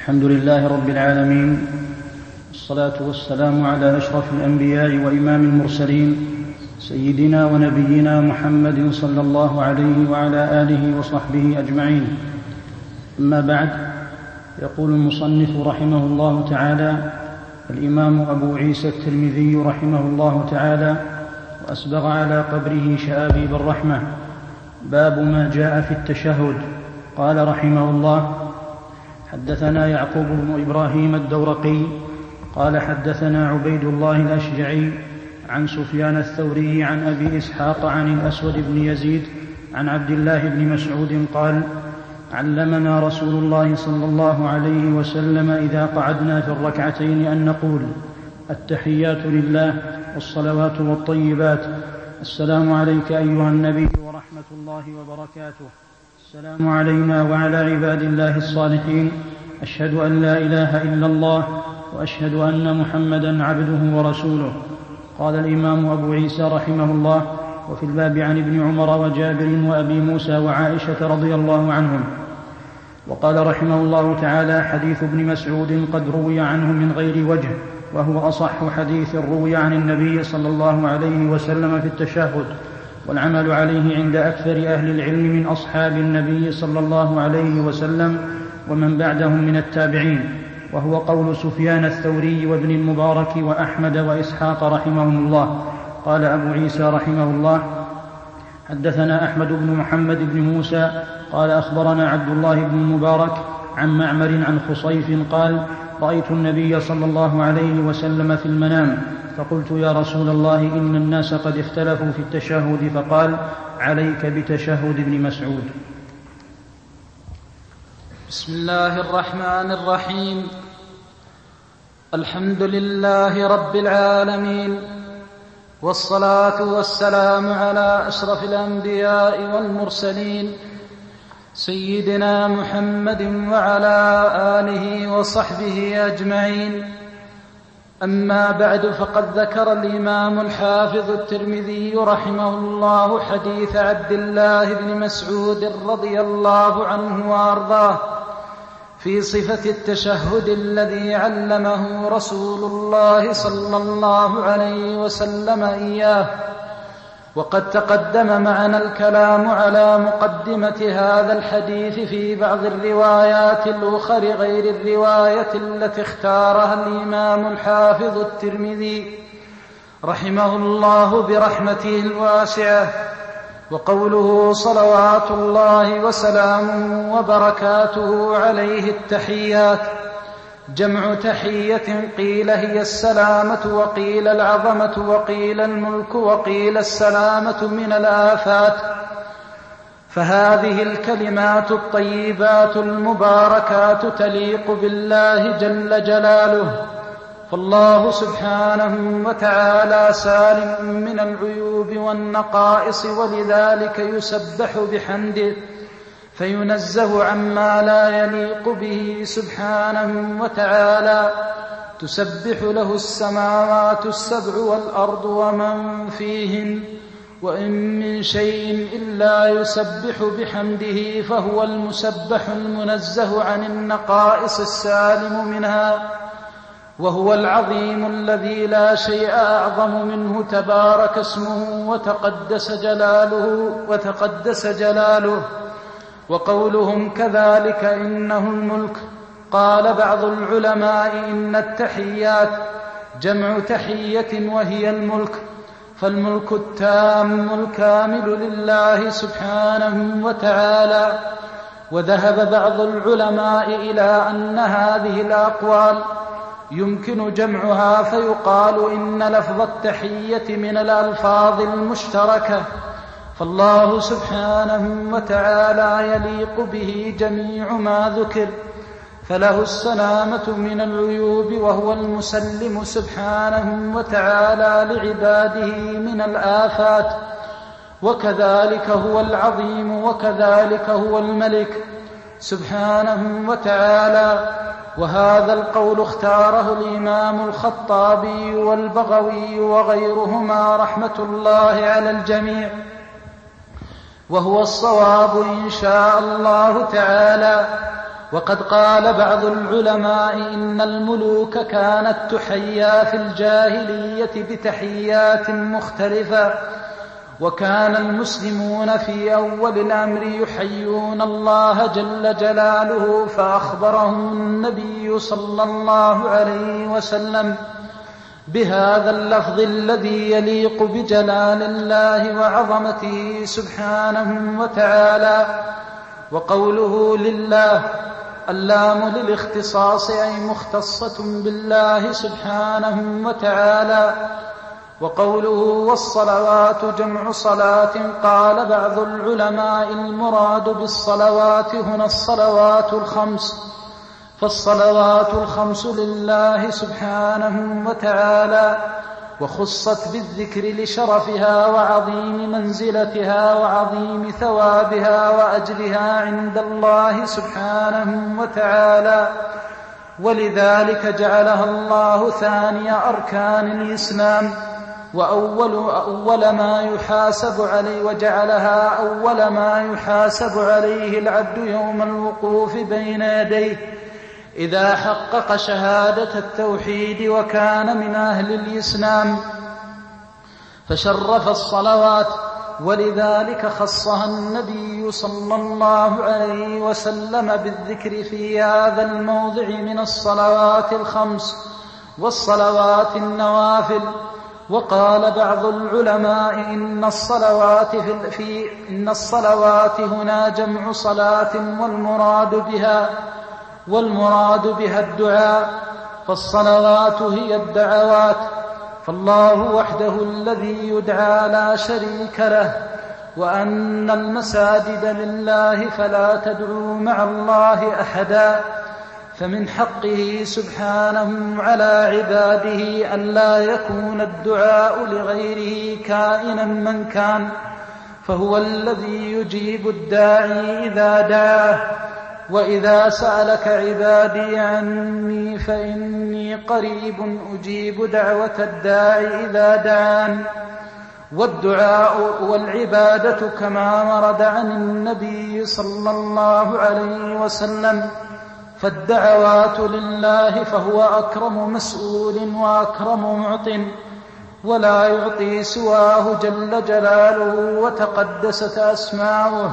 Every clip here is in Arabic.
الحمد لله رب العالمين، والصلاة والسلام على أشرف الأنبياء وإمام المرسلين سيدنا ونبينا محمد صلى الله عليه وعلى آله وصحبه أجمعين. أما بعد، يقول المصنف رحمه الله تعالى: الإمام أبو عيسى الترمذي رحمه الله تعالى وأسبغ على قبره شآبيب الرحمة. باب ما جاء في التشهد. قال رحمه الله: حدثنا يعقوب بن إبراهيم الدورقي قال حدثنا عبيد الله الأشجعي عن سفيان الثوري عن أبي إسحاق عن الأسود بن يزيد عن عبد الله بن مسعود قال: علمنا رسول الله صلى الله عليه وسلم إذا قعدنا في الركعتين أن نقول: التحيات لله والصلوات والطيبات، السلام عليك أيها النبي ورحمة الله وبركاته، السلام علينا وعلى عباد الله الصالحين، أشهد أن لا إله إلا الله وأشهد أن محمدا عبده ورسوله. قال الإمام أبو عيسى رحمه الله: وفي الباب عن ابن عمر وجابر وأبي موسى وعائشة رضي الله عنهم. وقال رحمه الله تعالى: حديث ابن مسعود قد روي عنه من غير وجه، وهو أصح حديث روي عن النبي صلى الله عليه وسلم في التشهد، والعمل عليه عند أكثر أهل العلم من أصحاب النبي صلى الله عليه وسلم ومن بعدهم من التابعين، وهو قول سفيان الثوري وابن المبارك وأحمد وإسحاق رحمهم الله. قال أبو عيسى رحمه الله: حدثنا أحمد بن محمد بن موسى قال أخبرنا عبد الله بن المبارك عن معمر عن خصيف قال: رأيت النبي صلى الله عليه وسلم في المنام، فقلت: يا رسول الله، إن الناس قد اختلفوا في التشهد، فقال: عليك بتشهد ابن مسعود. بسم الله الرحمن الرحيم. الحمد لله رب العالمين، والصلاة والسلام على أشرف الأنبياء والمرسلين سيدنا محمد وعلى آله وصحبه أجمعين. أما بعد، فقد ذكر الإمام الحافظ الترمذي رحمه الله حديث عبد الله بن مسعود رضي الله عنه وأرضاه في صفة التشهد الذي علمه رسول الله صلى الله عليه وسلم إياه. وقد تقدم معنا الكلام على مقدمة هذا الحديث في بعض الروايات الأخر غير الرواية التي اختارها الإمام الحافظ الترمذي رحمه الله برحمته الواسعة. وقوله صلوات الله وسلامه وبركاته عليه التحيات جمع تحية، قيل هي السلامة، وقيل العظمة، وقيل الملك، وقيل السلامة من الآفات. فهذه الكلمات الطيبات المباركات تليق بالله جل جلاله، فالله سبحانه وتعالى سالم من العيوب والنقائص، ولذلك يسبح بحمده فينزه عما لا يليق به سبحانه وتعالى. تسبح له السماوات السبع والأرض ومن فيهن، وإن من شيء إلا يسبح بحمده، فهو المسبح المنزه عن النقائص السالم منها، وهو العظيم الذي لا شيء أعظم منه، تبارك اسمه وتقدس جلاله. وقولهم كذلك إنه الملك. قال بعض العلماء إن التحيات جمع تحية وهي الملك، فالملك التام الكامل لله سبحانه وتعالى. وذهب بعض العلماء إلى أن هذه الأقوال يمكن جمعها، فيقال إن لفظ التحية من الألفاظ المشتركة، فالله سبحانه وتعالى يليق به جميع ما ذكر، فله السلامة من العيوب، وهو المسلم سبحانه وتعالى لعباده من الآفات، وكذلك هو العظيم، وكذلك هو الملك سبحانه وتعالى. وهذا القول اختاره الإمام الخطابي والبغوي وغيرهما رحمة الله على الجميع، وهو الصواب إن شاء الله تعالى. وقد قال بعض العلماء إن الملوك كانت تحيا في الجاهلية بتحيات مختلفة، وكان المسلمون في أول الأمر يحيون الله جل جلاله، فأخبرهم النبي صلى الله عليه وسلم بهذا اللفظ الذي يليق بجلال الله وعظمته سبحانه وتعالى. وقوله لله اللام للاختصاص أي مختصة بالله سبحانه وتعالى. وقوله والصلوات جمع صلاة، قال بعض العلماء المراد بالصلوات هنا الصلوات الخمس، فالصلوات الخمس لله سبحانه وتعالى، وخصت بالذكر لشرفها وعظيم منزلتها وعظيم ثوابها وأجرها عند الله سبحانه وتعالى، ولذلك جعلها الله ثاني أركان الإسلام وأول ما يحاسب عليه، وجعلها أول ما يحاسب عليه العبد يوم الوقوف بين يديه إذا حقق شهادة التوحيد وكان من أهل الإسلام، فشرف الصلوات، ولذلك خصها النبي صلى الله عليه وسلم بالذكر في هذا الموضع من الصلوات الخمس والصلوات النوافل. وقال بعض العلماء إن الصلوات هنا جمع صلاة والمراد بها الدعاء، فالصلوات هي الدعوات، فالله وحده الذي يدعى لا شريك له، وأن المساجد لله فلا تدعوا مع الله أحدا، فمن حقه سبحانه على عباده ألا يكون الدعاء لغيره كائنا من كان، فهو الذي يجيب الداعي إذا دعاه. وإذا سألك عبادي عني فإني قريب أجيب دعوة الداعي إذا دعان. والدعاء والعبادة كما ورد عن النبي صلى الله عليه وسلم، فالدعوات لله فهو أكرم مسؤول وأكرم معط، ولا يعطي سواه جل جلاله وتقدست أسماؤه.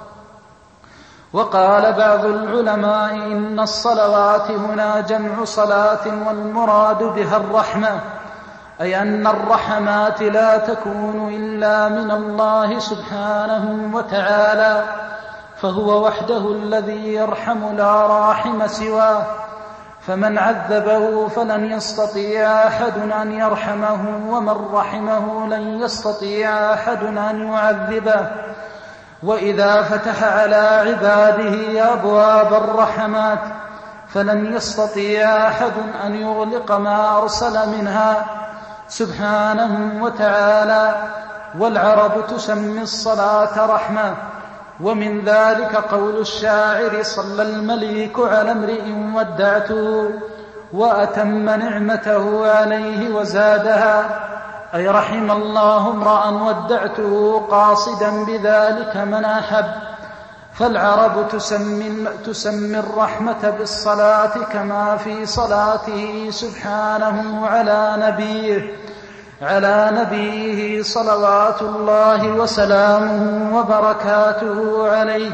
وقال بعض العلماء إن الصلوات هنا جمع صلاة والمراد بها الرحمة، أي أن الرحمات لا تكون إلا من الله سبحانه وتعالى، فهو وحده الذي يرحم لا راحم سواه، فمن عذبه فلن يستطيع أحد أن يرحمه، ومن رحمه لن يستطيع أحد أن يعذبه. وإذا فتح على عباده أبواب الرحمات فلن يستطيع أحد أن يغلق ما أرسل منها سبحانه وتعالى. والعرب تسمي الصلاة رحمة، ومن ذلك قول الشاعر صلى المليك على امرئ ودعته وأتم نعمته عليه وزادها، أي رحم الله امرأ ودعته قاصدا بذلك من أحب. فالعرب تسمي الرحمة بالصلاة كما في صلاته سبحانه على نبيه صلوات الله وسلامه وبركاته عليه.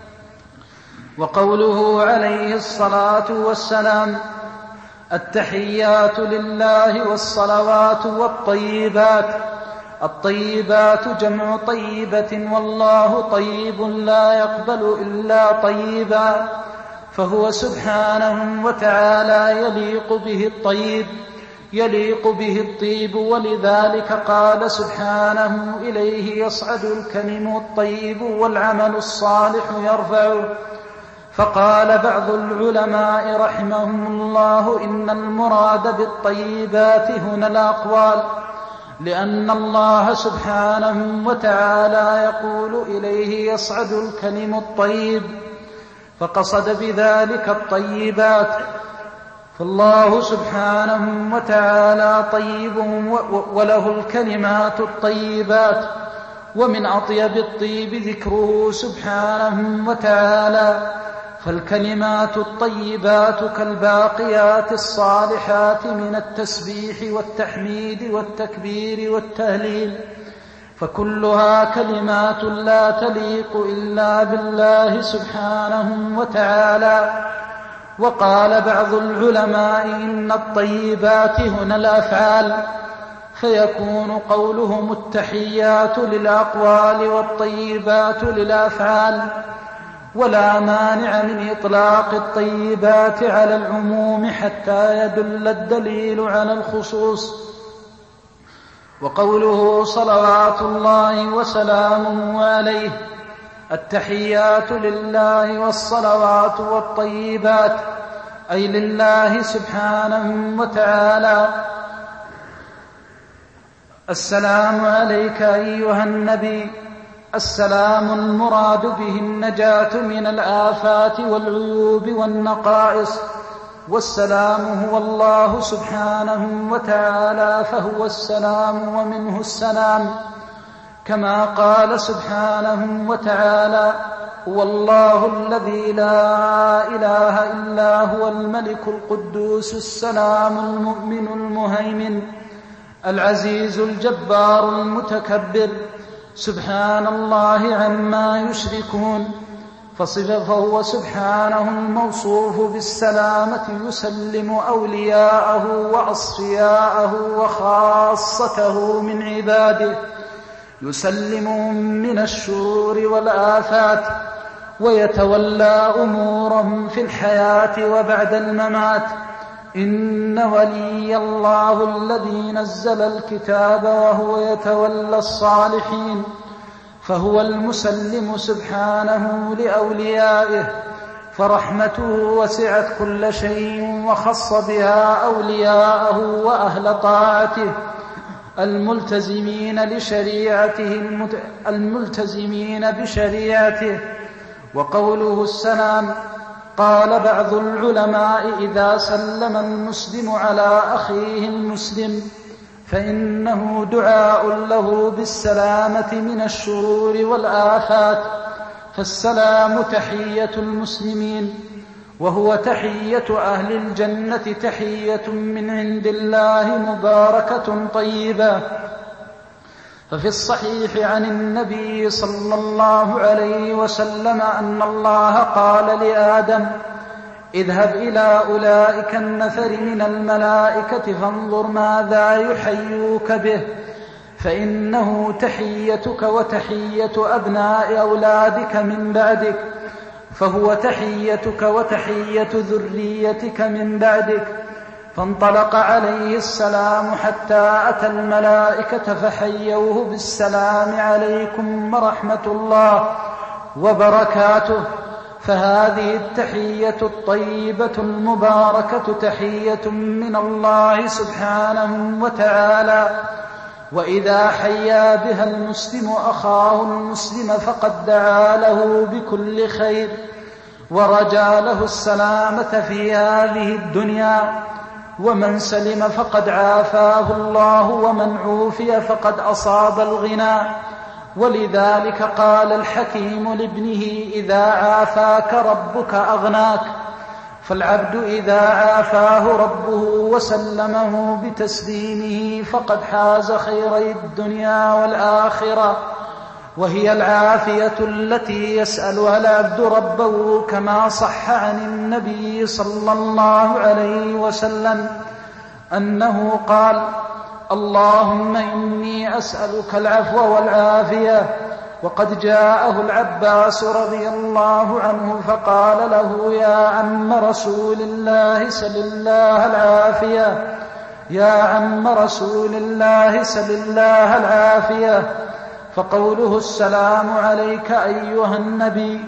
وقوله عليه الصلاة والسلام التحيات لله والصلوات والطيبات، الطيبات جمع طيبة، والله طيب لا يقبل إلا طيبا، فهو سبحانه وتعالى يليق به الطيب، ولذلك قال سبحانه إليه يصعد الكلم الطيب والعمل الصالح يرفعه. فقال بعض العلماء رحمهم الله إن المراد بالطيبات هنا الأقوال، لأن الله سبحانه وتعالى يقول إليه يصعد الكلم الطيب، فقصد بذلك الطيبات، فالله سبحانه وتعالى طيب وله الكلمات الطيبات، ومن أطيب الطيب ذكره سبحانه وتعالى، فالكلمات الطيبات كالباقيات الصالحات من التسبيح والتحميد والتكبير والتهليل، فكلها كلمات لا تليق إلا بالله سبحانه وتعالى. وقال بعض العلماء إن الطيبات هنا الأفعال، فيكون قولهم التحيات للأقوال والطيبات للأفعال، ولا مانع من إطلاق الطيبات على العموم حتى يدل الدليل على الخصوص. وقوله صلوات الله وسلامه عليه التحيات لله والصلوات والطيبات، أي لله سبحانه وتعالى. السلام عليك أيها النبي، السلام المراد به النجاة من الآفات والعيوب والنقائص، والسلام هو الله سبحانه وتعالى، فهو السلام ومنه السلام، كما قال سبحانه وتعالى: هو الله الذي لا إله إلا هو الملك القدوس السلام المؤمن المهيمن العزيز الجبار المتكبر، سبحان الله عما يشركون. فهو سبحانه الموصوف بالسلامة يسلم أولياءه وأصفياءه وخاصته من عباده، يسلمهم من الشرور والآفات، ويتولى أمورهم في الحياة وبعد الممات. إن ولي الله الذي نزل الكتاب وهو يتولى الصالحين، فهو المسلم سبحانه لأوليائه، فرحمته وسعت كل شيء وخص بها أولياءه وأهل طاعته الملتزمين بشريعته. وقوله السلام، قال بعض العلماء: إذا سلم المسلم على أخيه المسلم فإنه دعاء له بالسلامة من الشرور والآفات، فالسلام تحية المسلمين، وهو تحية أهل الجنة، تحية من عند الله مباركة طيبة. ففي الصحيح عن النبي صلى الله عليه وسلم أن الله قال لآدم: اذهب إلى أولئك النفر من الملائكة فانظر ماذا يحيوك به، فإنه تحيتك وتحية أبناء أولادك من بعدك، فهو تحيتك وتحية ذريتك من بعدك. فانطلق عليه السلام حتى أتى الملائكة فحيوه بالسلام عليكم ورحمة الله وبركاته. فهذه التحية الطيبة المباركة تحية من الله سبحانه وتعالى، وإذا حيا بها المسلم أخاه المسلم فقد دعا له بكل خير ورجى له السلامة في هذه الدنيا، ومن سلم فقد عافاه الله، ومن عوفي فقد أصاب الغنى. ولذلك قال الحكيم لابنه: إذا عافاك ربك أغناك. فالعبد إذا عافاه ربه وسلمه بتسليمه فقد حاز خيري الدنيا والآخرة، وهي العافية التي يسألها العبد ربه، كما صح عن النبي صلى الله عليه وسلم أنه قال: اللهم إني أسألك العفو والعافية. وقد جاءه العباس رضي الله عنه فقال له: يا عم رسول الله سل الله العافية، يا عم رسول الله سل الله العافية. فقوله السلام عليك أيها النبي،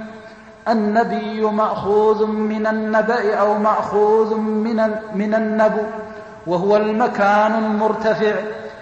النبي مأخوذ من النبأ أو مأخوذ من النبو، وهو المكان المرتفع.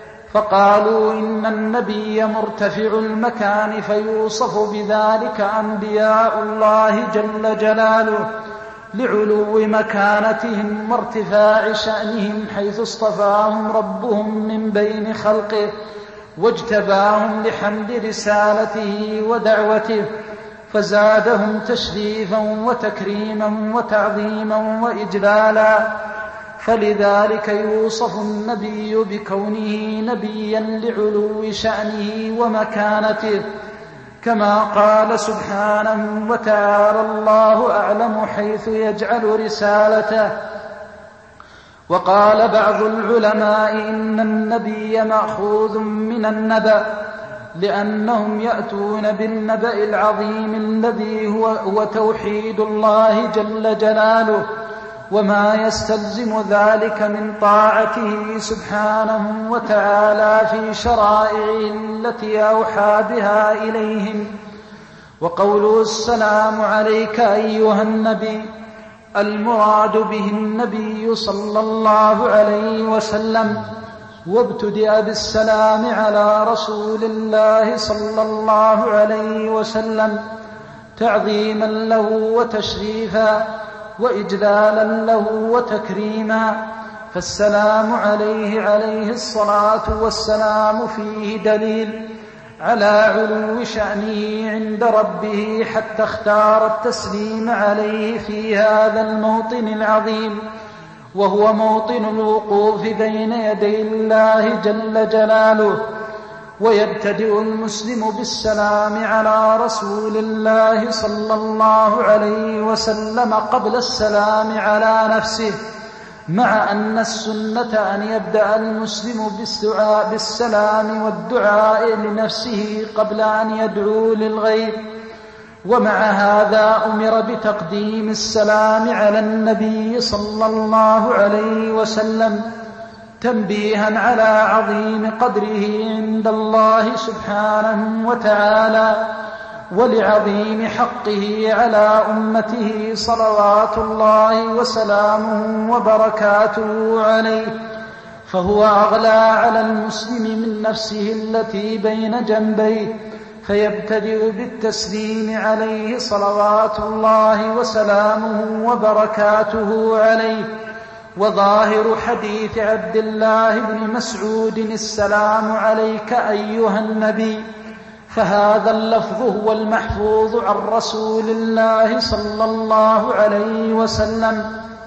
فقالوا إن النبي مرتفع المكان، فيوصف بذلك أنبياء الله جل جلاله لعلو مكانتهم وارتفاع شأنهم، حيث اصطفاهم ربهم من بين خلقه واجتباهم لحمد رسالته ودعوته. فزادهم تشريفا وتكريما وتعظيما وإجلالا. فلذلك يوصف النبي بكونه نبيا لعلو شأنه ومكانته، كما قال سبحانه وتعالى: الله أعلم حيث يجعل رسالته. وقال بعض العلماء إن النبي مأخوذ من النبأ، لأنهم يأتون بالنبأ العظيم الذي هو توحيد الله جل جلاله، وما يستلزم ذلك من طاعته سبحانه وتعالى في شرائعه التي أوحى بها إليهم. وقوله السلام عليك أيها النبي، المراد به النبي صلى الله عليه وسلم، وابتدأ بالسلام على رسول الله صلى الله عليه وسلم تعظيما له وتشريفا وإجلالا له وتكريما. فالسلام عليه الصلاة والسلام فيه دليل على علو شأنه عند ربه، حتى اختار التسليم عليه في هذا الموطن العظيم، وهو موطن الوقوف بين يدي الله جل جلاله. ويبتدئ المسلم بالسلام على رسول الله صلى الله عليه وسلم قبل السلام على نفسه، مع أن السنة أن يبدأ المسلم بالسلام والدعاء لنفسه قبل أن يدعو للغير. ومع هذا أمر بتقديم السلام على النبي صلى الله عليه وسلم، تنبيها على عظيم قدره عند الله سبحانه وتعالى، ولعظيم حقه على أمته صلوات الله وسلامه وبركاته عليه. فهو أغلى على المسلم من نفسه التي بين جنبيه، فيبتدئ بالتسليم عليه صلوات الله وسلامه وبركاته عليه. وظاهر حديث عبد الله بن مسعود السلام عليك أيها النبي، فهذا اللفظ هو المحفوظ عن رسول الله صلى الله عليه وسلم.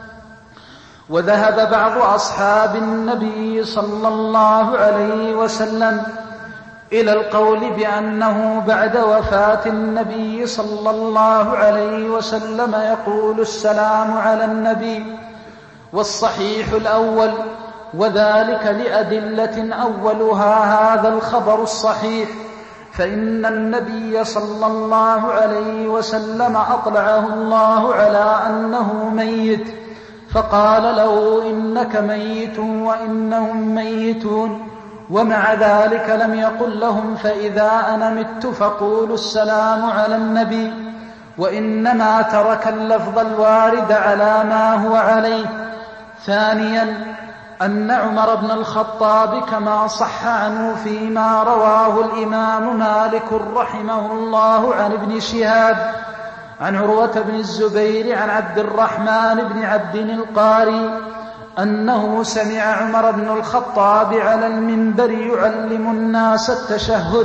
وذهب بعض أصحاب النبي صلى الله عليه وسلم إلى القول بأنه بعد وفاة النبي صلى الله عليه وسلم يقول السلام على النبي، والصحيح الأول، وذلك لأدلة أولها هذا الخبر الصحيح، فإن النبي صلى الله عليه وسلم أطلعه الله على أنه ميت، فقال له إنك ميت وإنهم ميتون، ومع ذلك لم يقل لهم فإذا أنا مت فقولوا السلام على النبي، وإنما ترك اللفظ الوارد على ما هو عليه. ثانيا، أن عمر بن الخطاب كما صح عنه فيما رواه الإمام مالك رحمه الله عن ابن شهاب عن عروة بن الزبير عن عبد الرحمن بن عبد القاري أنه سمع عمر بن الخطاب على المنبر يعلم الناس التشهد،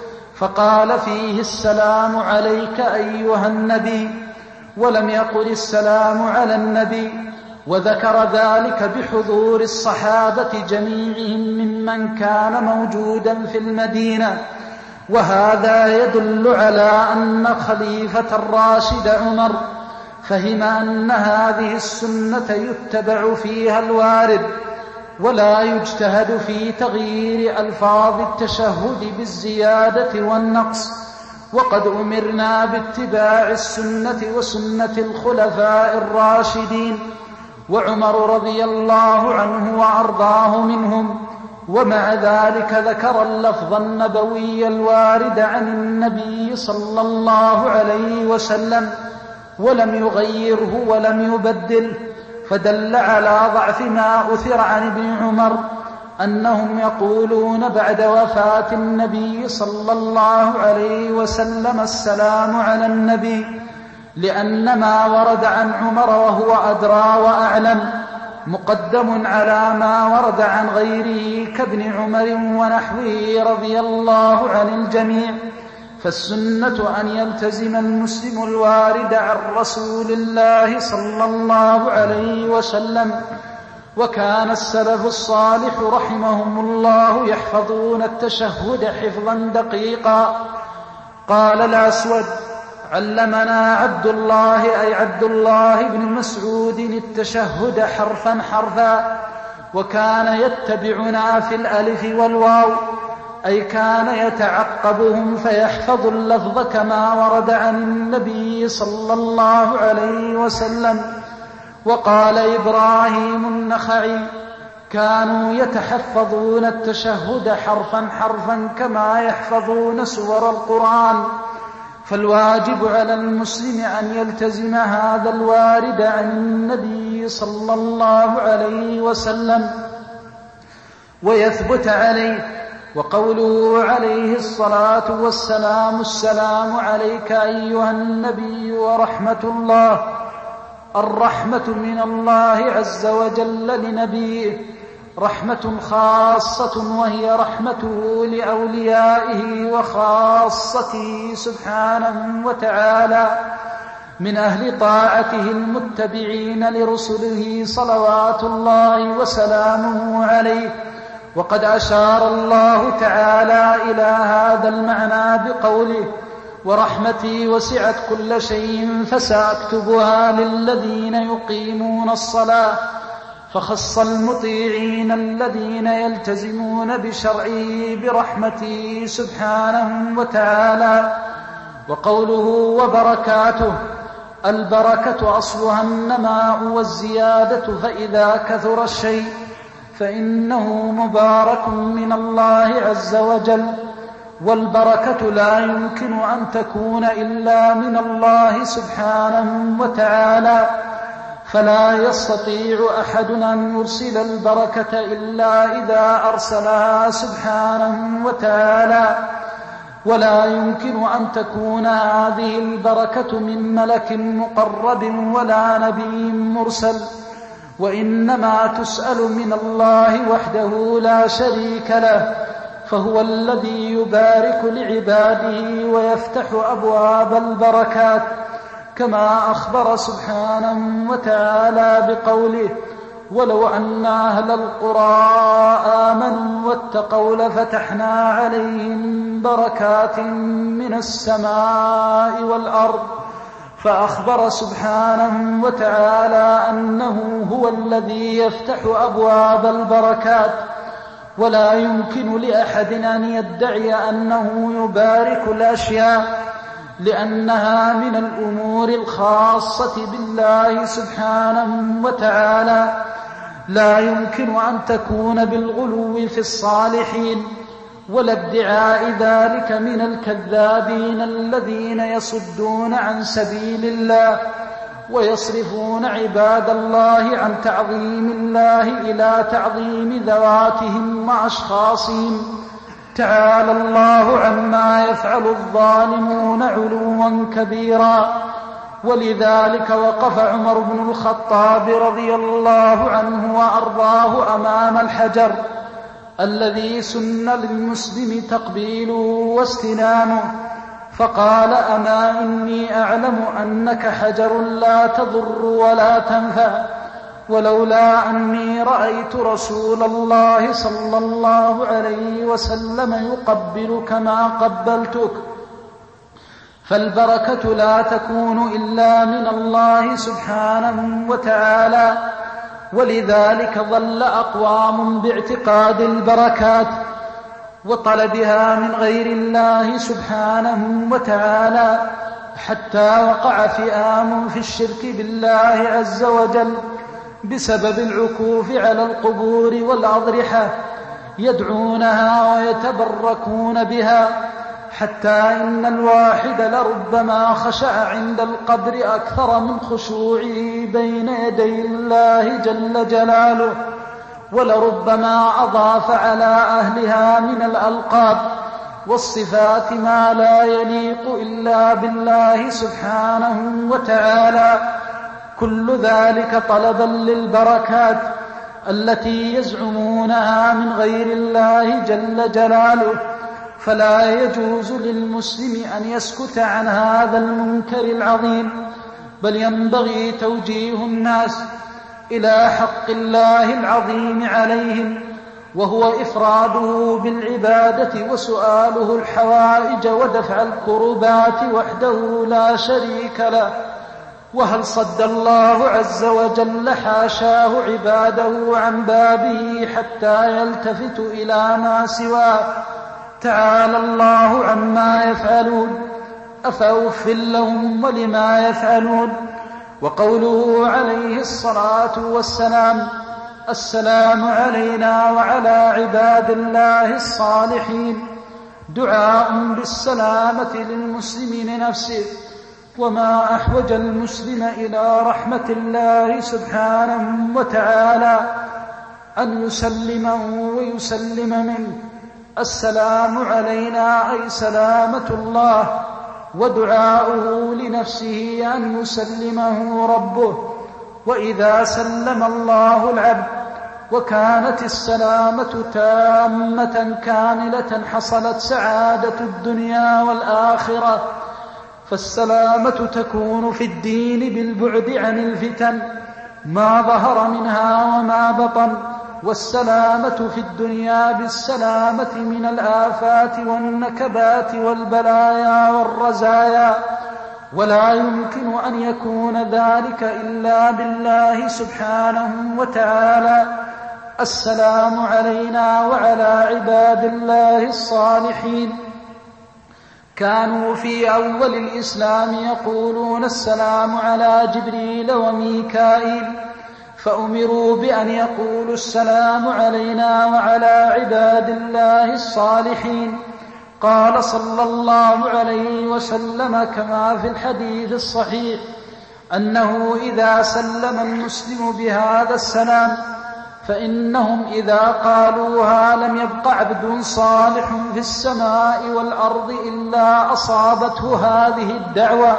فقال فيه السلام عليك أيها النبي، ولم يقل السلام على النبي، وذكر ذلك بحضور الصحابة جميعهم ممن كان موجودا في المدينة. وهذا يدل على أن خليفة الراشد عمر فهم أن هذه السنة يتبع فيها الوارد، ولا يجتهد في تغيير ألفاظ التشهد بالزيادة والنقص، وقد أمرنا باتباع السنة وسنة الخلفاء الراشدين، وعمر رضي الله عنه وأرضاه منهم، ومع ذلك ذكر اللفظ النبوي الوارد عن النبي صلى الله عليه وسلم ولم يغيره ولم يبدله، فدل على ضعف ما أثر عن ابن عمر أنهم يقولون بعد وفاة النبي صلى الله عليه وسلم السلام على النبي، لأن ما ورد عن عمر وهو أدرى وأعلم مقدم على ما ورد عن غيره كابن عمر ونحوه رضي الله عن الجميع، فالسنة أن يلتزم المسلم الوارد عن رسول الله صلى الله عليه وسلم. وكان السلف الصالح رحمهم الله يحفظون التشهد حفظا دقيقا. قال الأسود: علمنا عبد الله بن مسعود التشهد حرفا حرفا، وكان يتبعنا في الألف والواو، أي كان يتعقبهم فيحفظ اللفظ كما ورد عن النبي صلى الله عليه وسلم. وقال إبراهيم النخعي: كانوا يتحفظون التشهد حرفا حرفا كما يحفظون سور القرآن. فالواجب على المسلم أن يلتزم هذا الوارد عن النبي صلى الله عليه وسلم ويثبت عليه. وقوله عليه الصلاة والسلام: السلام عليك أيها النبي ورحمة الله، الرحمة من الله عز وجل لنبيه رحمة خاصة، وهي رحمته لأوليائه وخاصته سبحانه وتعالى من أهل طاعته المتبعين لرسله صلوات الله وسلامه عليه. وقد أشار الله تعالى إلى هذا المعنى بقوله: ورحمتي وسعت كل شيء فسأكتبها للذين يقيمون الصلاة. فخص المطيعين الذين يلتزمون بشرعه برحمته سبحانه وتعالى. وقوله: وبركاته، البركة أصلها النماء والزيادة، فإذا كثر الشيء فإنه مبارك من الله عز وجل. والبركة لا يمكن أن تكون إلا من الله سبحانه وتعالى، فلا يستطيع أحد أن يرسل البركة إلا إذا أرسلها سبحانه وتعالى. ولا يمكن أن تكون هذه البركة من ملك مقرب ولا نبي مرسل، وإنما تسأل من الله وحده لا شريك له، فهو الذي يبارك لعباده ويفتح أبواب البركات، كما أخبر سبحانه وتعالى بقوله: ولو أن أهل القرى آمنوا واتقوا لفتحنا عليهم بركات من السماء والأرض. فأخبر سبحانه وتعالى أنه هو الذي يفتح أبواب البركات، ولا يمكن لأحد أن يدعي أنه يبارك الأشياء، لأنها من الأمور الخاصة بالله سبحانه وتعالى، لا يمكن أن تكون بالغلو في الصالحين، ولا ادعاء ذلك من الكذابين الذين يصدون عن سبيل الله ويصرفون عباد الله عن تعظيم الله إلى تعظيم ذواتهم وأشخاصهم. تعالى الله عما يفعل الظالمون علوا كبيرا. ولذلك وقف عمر بن الخطاب رضي الله عنه وأرضاه أمام الحجر الذي سن للمسلم تقبيله واستلامه، فقال: أما إني أعلم أنك حجر لا تضر ولا تنفع، ولولا أني رأيت رسول الله صلى الله عليه وسلم يقبلك ما قبلتك. فالبركة لا تكون إلا من الله سبحانه وتعالى. ولذلك ظل أقوام باعتقاد البركات وطلبها من غير الله سبحانه وتعالى، حتى وقع فئام في الشرك بالله عز وجل بسبب العكوف على القبور والأضرحة، يدعونها ويتبركون بها، حتى إن الواحد لربما خشع عند القبر أكثر من خشوعه بين يدي الله جل جلاله، ولربما أضاف على أهلها من الألقاب والصفات ما لا يليق إلا بالله سبحانه وتعالى، كل ذلك طلبا للبركات التي يزعمونها من غير الله جل جلاله. فلا يجوز للمسلم أن يسكت عن هذا المنكر العظيم، بل ينبغي توجيه الناس إلى حق الله العظيم عليهم، وهو إفراده بالعبادة وسؤاله الحوائج ودفع الكربات وحده لا شريك له. وهل صد الله عز وجل حاشاه عباده عن بابه حتى يلتفت إلى ما سواه؟ تعالى الله عما يفعلون، أفأوف لهم ولما يفعلون. وقوله عليه الصلاة والسلام: السلام علينا وعلى عباد الله الصالحين، دعاء بالسلامة للمسلم لنفسه، وما أحوج المسلم إلى رحمة الله سبحانه وتعالى أن يسلمه ويسلم منه. السلام علينا أي سلامة الله، ودعاؤه لنفسه أن يسلمه ربه. وإذا سلم الله العبد وكانت السلامة تامة كاملة حصلت سعادة الدنيا والآخرة. فالسلامة تكون في الدين بالبعد عن الفتن ما ظهر منها وما بطن، والسلامة في الدنيا بالسلامة من الآفات والنكبات والبلايا والرزايا، ولا يمكن أن يكون ذلك إلا بالله سبحانه وتعالى. السلام علينا وعلى عباد الله الصالحين. كانوا في أول الإسلام يقولون السلام على جبريل وميكائيل، فأمروا بأن يقولوا السلام علينا وعلى عباد الله الصالحين. قال صلى الله عليه وسلم كما في الحديث الصحيح أنه إذا سلم المسلم بهذا السلام فإنهم إذا قالوها لم يبق عبد صالح في السماء والأرض إلا أصابته هذه الدعوة.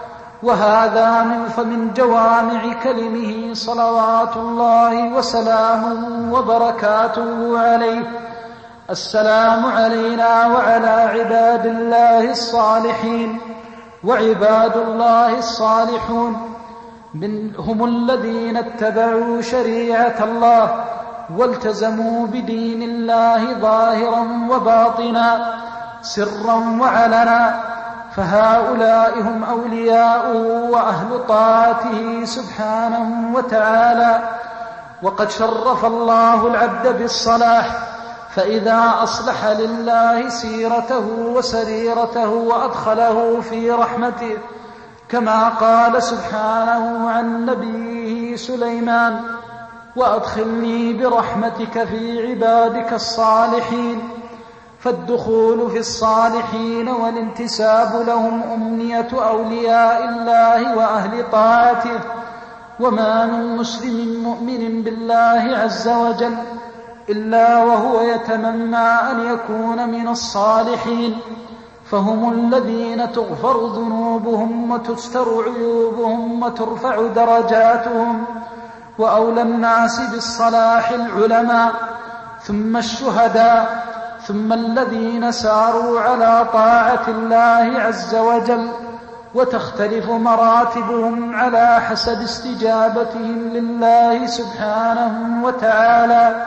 وهذا من جوامع كلمه صلوات الله وسلامه وبركاته عليه. السلام علينا وعلى عباد الله الصالحين. وعباد الله الصالحون هم الذين اتبعوا شريعة الله والتزموا بدين الله ظاهرا وباطنا سرا وعلنا، فهؤلاء هم أولياؤه وأهل طاعته سبحانه وتعالى. وقد شرف الله العبد بالصلاح، فإذا أصلح لله سيرته وسريرته وأدخله في رحمته، كما قال سبحانه عن نبيه سليمان: وأدخلني برحمتك في عبادك الصالحين. فالدخول في الصالحين والانتساب لهم أمنية أولياء الله وأهل طاعته. وما من مسلم مؤمن بالله عز وجل إلا وهو يتمنى أن يكون من الصالحين، فهم الذين تغفر ذنوبهم وتستر عيوبهم وترفع درجاتهم. وأولى الناس بالصلاح العلماء، ثم الشهداء، ثم الذين ساروا على طاعة الله عز وجل، وتختلف مراتبهم على حسب استجابتهم لله سبحانه وتعالى.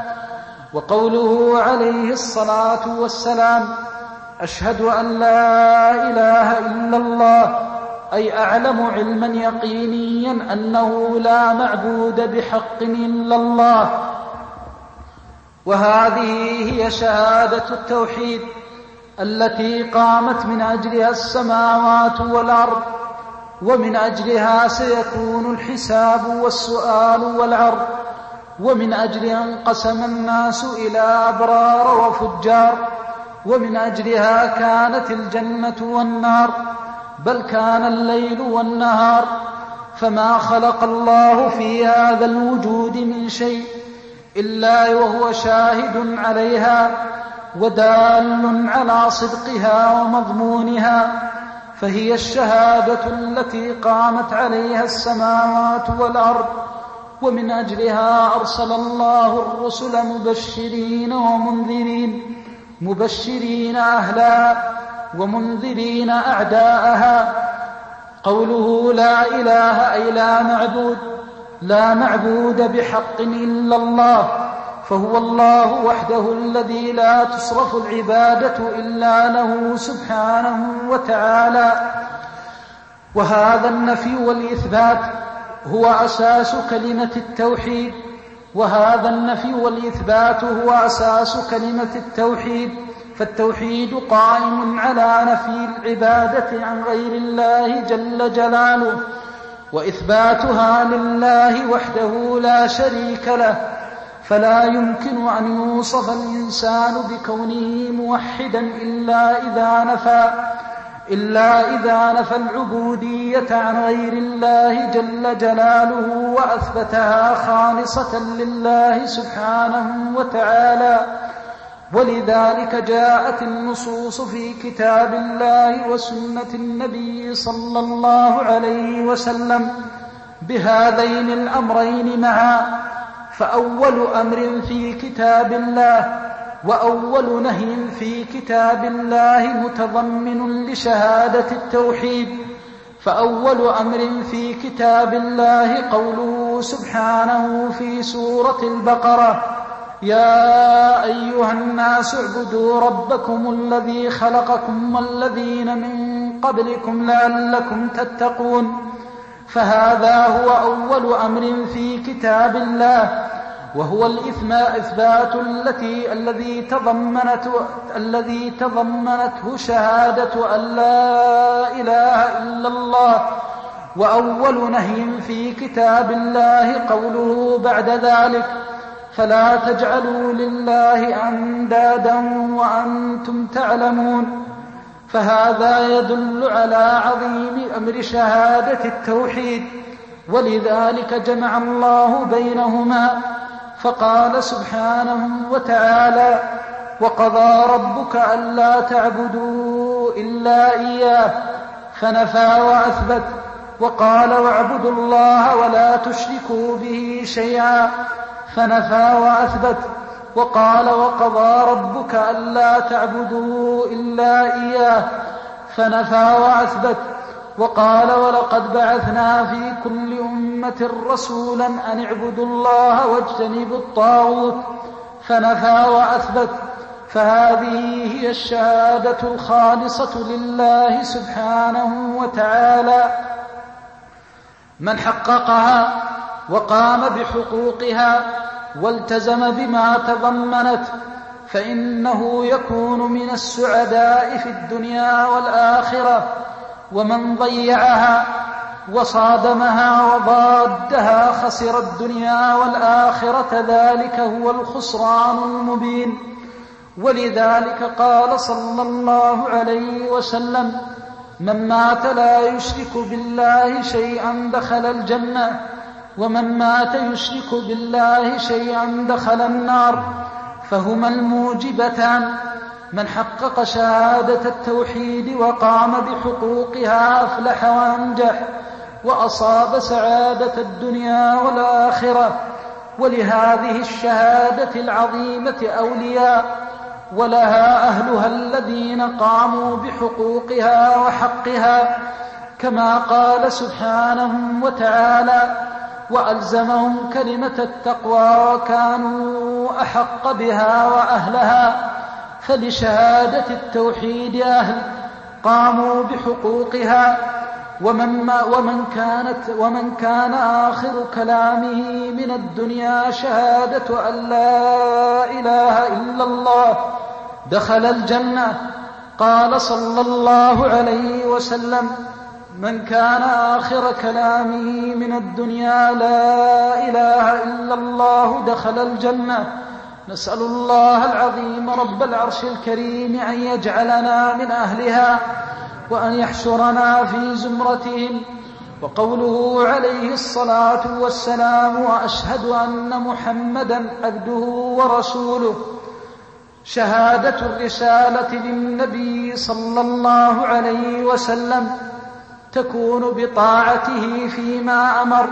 وقوله عليه الصلاة والسلام: أشهد أن لا إله إلا الله، أي أعلم علما يقينيا أنه لا معبود بحق إلا الله. وهذه هي شهادة التوحيد التي قامت من أجلها السماوات والأرض، ومن أجلها سيكون الحساب والسؤال والعرض، ومن أجلها انقسم الناس إلى أبرار وفجار، ومن أجلها كانت الجنة والنار، بل كان الليل والنهار. فما خلق الله في هذا الوجود من شيء إلا وهو شاهد عليها ودال على صدقها ومضمونها، فهي الشهادة التي قامت عليها السماوات والأرض. ومن أجلها أرسل الله الرسل مبشرين ومنذرين مبشرين أهلها ومنذرين أعداءها. قوله لا إله أي لا معبود بحق إلا الله، فهو الله وحده الذي لا تصرف العبادة إلا له سبحانه وتعالى. وهذا النفي والإثبات هو أساس كلمة التوحيد، فالتوحيد قائم على نفي العبادة عن غير الله جل جلاله وإثباتها لله وحده لا شريك له. فلا يمكن أن يوصف الإنسان بكونه موحدا إلا إذا نفى العبودية عن غير الله جل جلاله وأثبتها خالصة لله سبحانه وتعالى. ولذلك جاءت النصوص في كتاب الله وسنة النبي صلى الله عليه وسلم بهذين الأمرين معا. فأول أمر في كتاب الله وأول نهي في كتاب الله متضمن لشهادة التوحيد. فأول أمر في كتاب الله قوله سبحانه في سورة البقرة: يا أيها الناس اعبدوا ربكم الذي خلقكم والذين من قبلكم لعلكم تتقون. فهذا هو أول أمر في كتاب الله، وهو الإثبات الذي تضمنته شهادة أن لا إله إلا الله. وأول نهي في كتاب الله قوله بعد ذلك: فلا تجعلوا لله أندادا وأنتم تعلمون. فهذا يدل على عظيم أمر شهادة التوحيد، ولذلك جمع الله بينهما فقال سبحانه وتعالى: وقضى ربك ألا تعبدوا إلا إياه، فنفى وأثبت. وقال: واعبدوا الله ولا تشركوا به شيئا، فنفى وأثبت. وقال: وقضى ربك ألا تعبدوا إلا إياه، فنفى وأثبت. وقال: ولقد بعثنا في كل أمة رسولا أن اعبدوا الله واجتنبوا الطاغوت، فنفى وأثبت. فهذه هي الشهادة الخالصة لله سبحانه وتعالى. من حققها وقام بحقوقها والتزم بما تضمنت فإنه يكون من السعداء في الدنيا والآخرة. ومن ضيعها وصادمها وضادها خسر الدنيا والآخرة، ذلك هو الخسران المبين. ولذلك قال صلى الله عليه وسلم: من مات لا يشرك بالله شيئا دخل الجنة، ومن مات يشرك بالله شيئا دخل النار. فهما الموجبتان. من حقق شهادة التوحيد وقام بحقوقها أفلح وأنجح وأصاب سعادة الدنيا والآخرة. ولهذه الشهادة العظيمة أولياء، ولها أهلها الذين قاموا بحقوقها وحقها، كما قال سبحانه وتعالى: وألزمهم كلمة التقوى وكانوا أحق بها وأهلها. فلشهادة التوحيد أهل قاموا بحقوقها. ومن كان آخر كلامه من الدنيا شهادة أن لا إله إلا الله دخل الجنة. قال صلى الله عليه وسلم: من كان آخر كلامه من الدنيا لا إله إلا الله دخل الجنة. نسأل الله العظيم رب العرش الكريم أن يجعلنا من أهلها وأن يحشرنا في زمرتهم. وقوله عليه الصلاة والسلام: وأشهد أن محمدا عبده ورسوله. شهادة الرسالة للنبي صلى الله عليه وسلم تكون بطاعته فيما أمر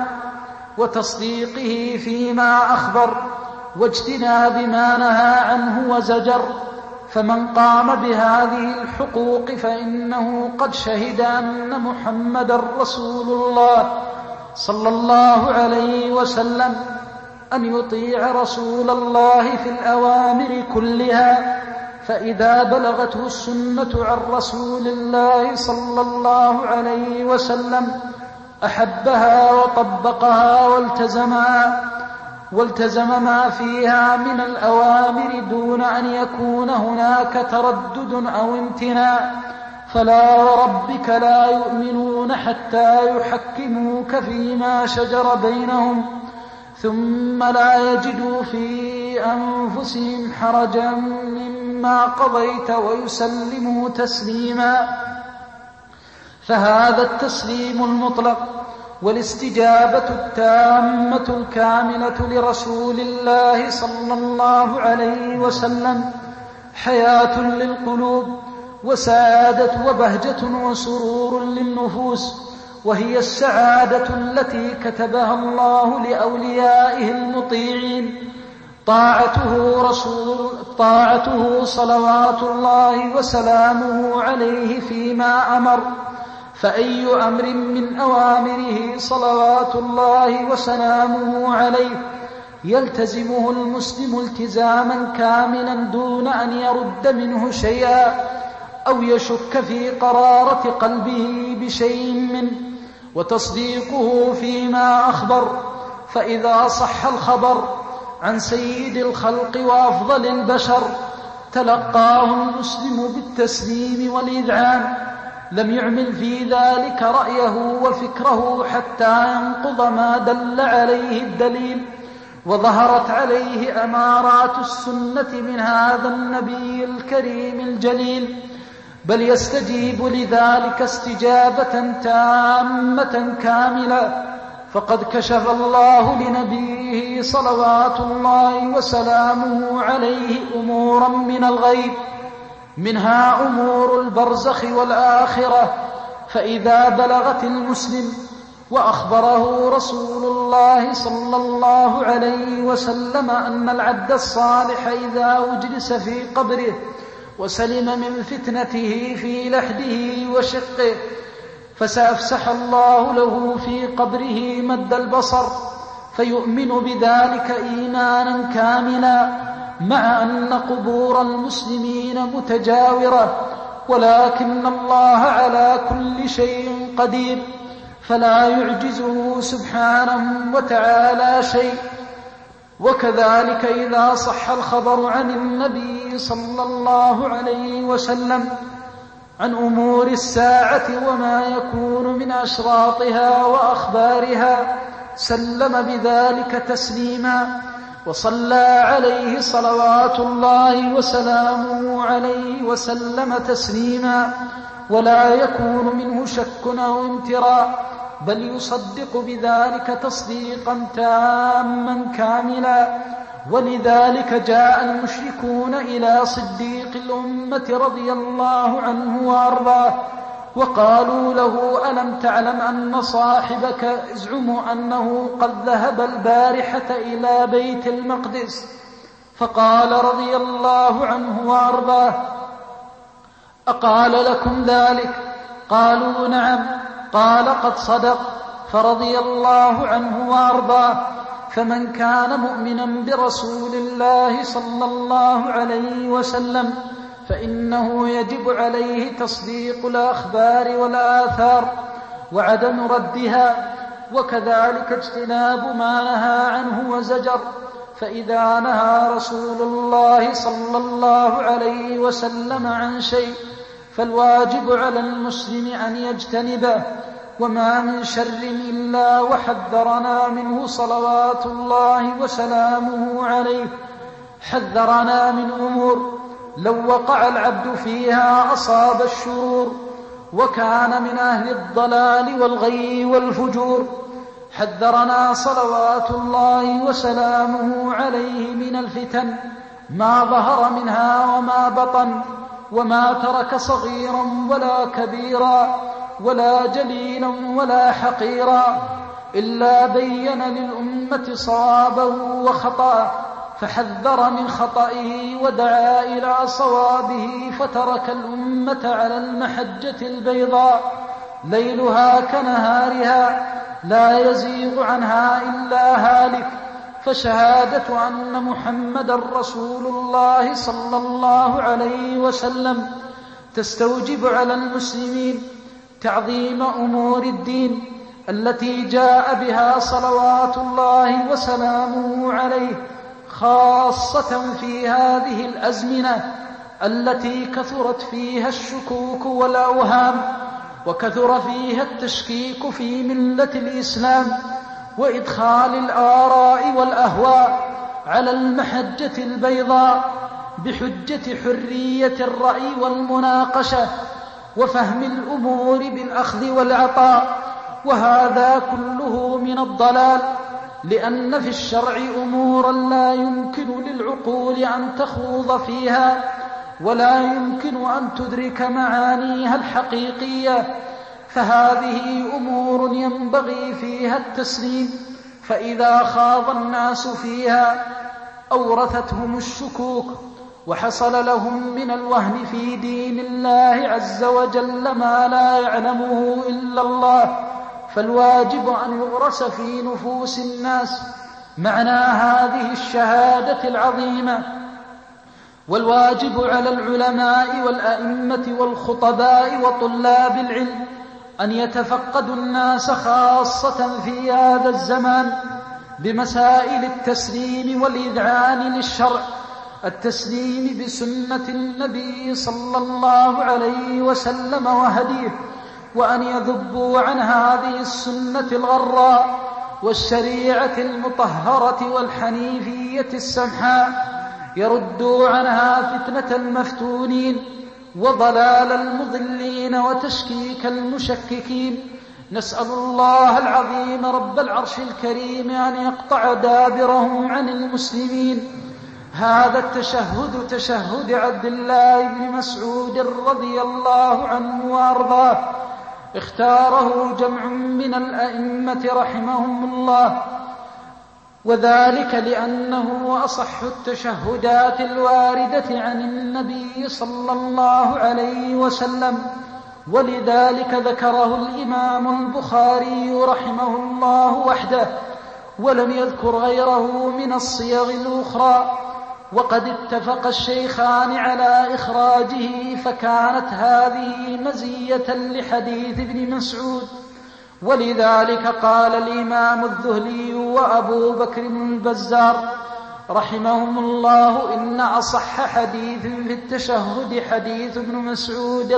وتصديقه فيما أخبر واجتناب ما نهى عنه وزجر. فمن قام بهذه الحقوق فإنه قد شهد أن محمدًا رسول الله صلى الله عليه وسلم، أن يطيع رسول الله في الأوامر كلها، فإذا بلغته السنة عن رسول الله صلى الله عليه وسلم أحبها وطبقها والتزم ما فيها من الأوامر دون أن يكون هناك تردد أو امتناع. فلا وربك لا يؤمنون حتى يحكموك فيما شجر بينهم ثم لا يجدوا في أنفسهم حرجا مما قضيت ويسلموا تسليما. فهذا التسليم المطلق والاستجابة التامة الكاملة لرسول الله صلى الله عليه وسلم حياة للقلوب وسعادة وبهجة وسرور للنفوس، وهي السعادة التي كتبها الله لأوليائه المطيعين. طاعته صلوات الله وسلامه عليه فيما أمر، فأي أمر من أوامره صلوات الله وسلامه عليه يلتزمه المسلم التزاما كاملا دون أن يرد منه شيئا أو يشك في قرارة قلبه بشيء منه، وتصديقه فيما أخبر. فإذا صح الخبر عن سيد الخلق وأفضل البشر تلقاه المسلم بالتسليم والإذعان، لم يعمل في ذلك رأيه وفكره حتى ينقض ما دل عليه الدليل وظهرت عليه أمارات السنة من هذا النبي الكريم الجليل، بل يستجيب لذلك استجابة تامة كاملة. فقد كشف الله لنبيه صلوات الله وسلامه عليه أمورا من الغيب، منها أمور البرزخ والآخرة. فإذا بلغت المسلم وأخبره رسول الله صلى الله عليه وسلم أن العبد الصالح إذا أجلس في قبره وسلم من فتنته في لحده وشقه فسأفسح الله له في قبره مد البصر، فيؤمن بذلك إيمانا كاملا، مع أن قبور المسلمين متجاورة، ولكن الله على كل شيء قدير، فلا يعجزه سبحانه وتعالى شيء. وكذلك إذا صح الخبر عن النبي صلى الله عليه وسلم عن أمور الساعة وما يكون من أشراطها وأخبارها سلم بذلك تسليما، وصلى عليه صلوات الله وسلامه عليه وسلم تسليما، ولا يكون منه شك أو امتراء، بل يصدق بذلك تصديقا تاما كاملا. ولذلك جاء المشركون إلى صديق الأمة رضي الله عنه وأرضاه وقالوا له: ألم تعلم أن صاحبك يزعم أنه قد ذهب البارحة إلى بيت المقدس؟ فقال رضي الله عنه وأرضاه: أقال لكم ذلك؟ قالوا: نعم. قال: قد صدق. فرضي الله عنه وأرضاه. فمن كان مؤمنا برسول الله صلى الله عليه وسلم فإنه يجب عليه تصديق الأخبار والآثار وعدم ردها، وكذلك اجتناب ما نهى عنه وزجر. فإذا نهى رسول الله صلى الله عليه وسلم عن شيء فالواجب على المسلم أن يجتنبه، وما من شر إلا وحذرنا منه صلوات الله وسلامه عليه. حذرنا من أمور لو وقع العبد فيها أصاب الشرور وكان من أهل الضلال والغي والفجور. حذرنا صلوات الله وسلامه عليه من الفتن ما ظهر منها وما بطن، وما ترك صغيرا ولا كبيرا ولا جليلا ولا حقيرا إلا بين للأمة صوابه وخطأه، فحذر من خطئه ودعا إلى صوابه، فترك الأمة على المحجة البيضاء ليلها كنهارها لا يزيغ عنها إلا هالك. فشهادة أن محمد رسول الله صلى الله عليه وسلم تستوجب على المسلمين تعظيم أمور الدين التي جاء بها صلوات الله وسلامه عليه، خاصة في هذه الأزمنة التي كثرت فيها الشكوك والأوهام، وكثر فيها التشكيك في ملة الإسلام، وإدخال الآراء والأهواء على المحجة البيضاء بحجة حرية الرأي والمناقشة وفهم الأمور بالأخذ والعطاء. وهذا كله من الضلال، لأن في الشرع أمورا لا يمكن للعقول أن تخوض فيها، ولا يمكن أن تدرك معانيها الحقيقية، فهذه أمور ينبغي فيها التسليم، فإذا خاض الناس فيها أورثتهم الشكوك، وحصل لهم من الوهن في دين الله عز وجل ما لا يعلمه إلا الله. فالواجب أن يغرس في نفوس الناس معنى هذه الشهادة العظيمة، والواجب على العلماء والأئمة والخطباء وطلاب العلم أن يتفقدوا الناس خاصة في هذا الزمان بمسائل التسليم والإذعان للشرع، التسليم بسنة النبي صلى الله عليه وسلم وهديه، وأن يذبوا عن هذه السنة الغراء والشريعة المطهرة والحنيفية السمحاء، يردوا عنها فتنة المفتونين وضلال المضلين وتشكيك المشككين. نسأل الله العظيم رب العرش الكريم أن يقطع دابرهم عن المسلمين. هذا التشهد تشهد عبد الله بن مسعود رضي الله عنه وأرضاه، اختاره جمع من الأئمة رحمهم الله، وذلك لأنه أصح التشهدات الواردة عن النبي صلى الله عليه وسلم، ولذلك ذكره الإمام البخاري رحمه الله وحده، ولم يذكر غيره من الصيغ الأخرى، وقد اتفق الشيخان على إخراجه، فكانت هذه مزية لحديث ابن مسعود. ولذلك قال الإمام الذهلي وأبو بكر البزار رحمهم الله إن أصح حديث في التشهد حديث ابن مسعود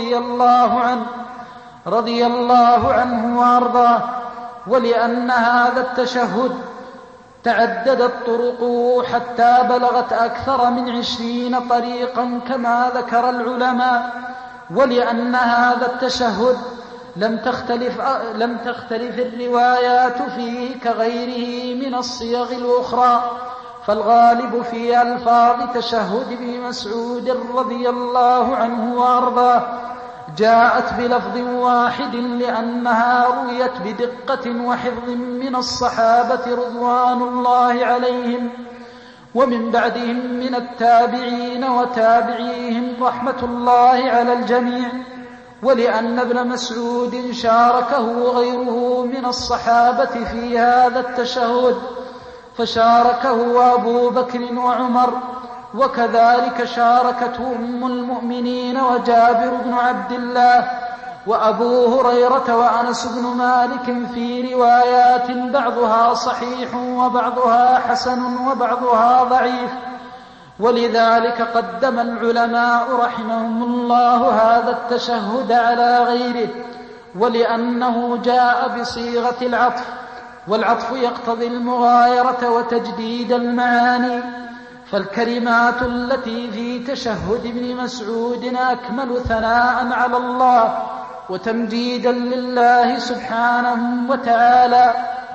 رضي الله عنه وأرضاه. ولأن هذا التشهد تعددت طرقه حتى بلغت أكثر من 20 طريقا كما ذكر العلماء، ولأن هذا التشهد لم تختلف الروايات فيه كغيره من الصيغ الأخرى، فالغالب في ألفاظ تشهد ابن مسعود رضي الله عنه وأرضاه جاءت بلفظ واحد، لأنها رويت بدقة وحفظ من الصحابة رضوان الله عليهم، ومن بعدهم من التابعين وتابعيهم رحمة الله على الجميع. ولأن ابن مسعود شاركه غيره من الصحابة في هذا التشهد، فشاركه أبو بكر وعمر، وكذلك شاركته أم المؤمنين وجابر بن عبد الله وأبو هريرة وأنس بن مالك في روايات بعضها صحيح وبعضها حسن وبعضها ضعيف. ولذلك قدم العلماء رحمهم الله هذا التشهد على غيره، ولأنه جاء بصيغة العطف، والعطف يقتضي المغايرة وتجديد المعاني، فالكلمات التي في تشهد ابن مسعود أكمل ثناء على الله وتمجيدا لله سبحانه وتعالى.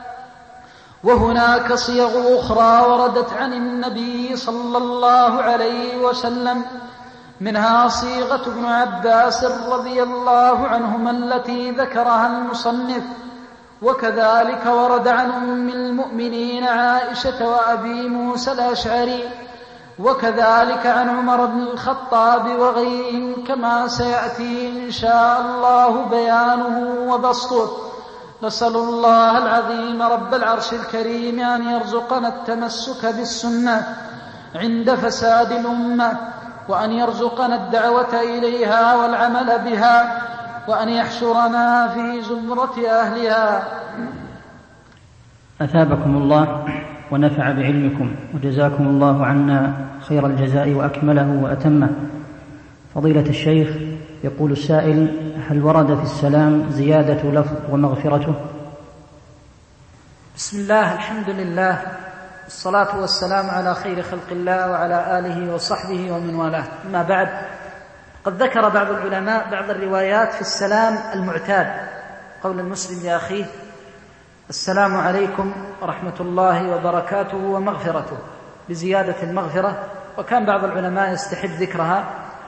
وهناك صيغ أخرى وردت عن النبي صلى الله عليه وسلم، منها صيغة ابن عباس رضي الله عنهما التي ذكرها المصنف، وكذلك ورد عن أم المؤمنين عائشة وأبي موسى الأشعري، وكذلك عن عمر بن الخطاب وغيرهم، كما سيأتي إن شاء الله بيانه وبسطه. نسأل الله العظيم رب العرش الكريم أن يرزقنا التمسك بالسنة عند فساد الأمة، وأن يرزقنا الدعوة إليها والعمل بها، وأن يحشرنا في زمرة أهلها. أثابكم الله ونفع بعلمكم، وجزاكم الله عنا خير الجزاء وأكمله وأتمه. فضيلة الشيخ، يقول السائل: هل ورد في السلام زيادة لفظ ومغفرته؟ بسم الله، الحمد لله، الصلاة والسلام على خير خلق الله وعلى آله وصحبه ومن والاه. أما بعد، قد ذكر بعض العلماء بعض الروايات في السلام المعتاد، قول المسلم لأخيه: السلام عليكم ورحمة الله وبركاته ومغفرته، بزيادة المغفرة. وكان بعض العلماء يستحب ذكرها،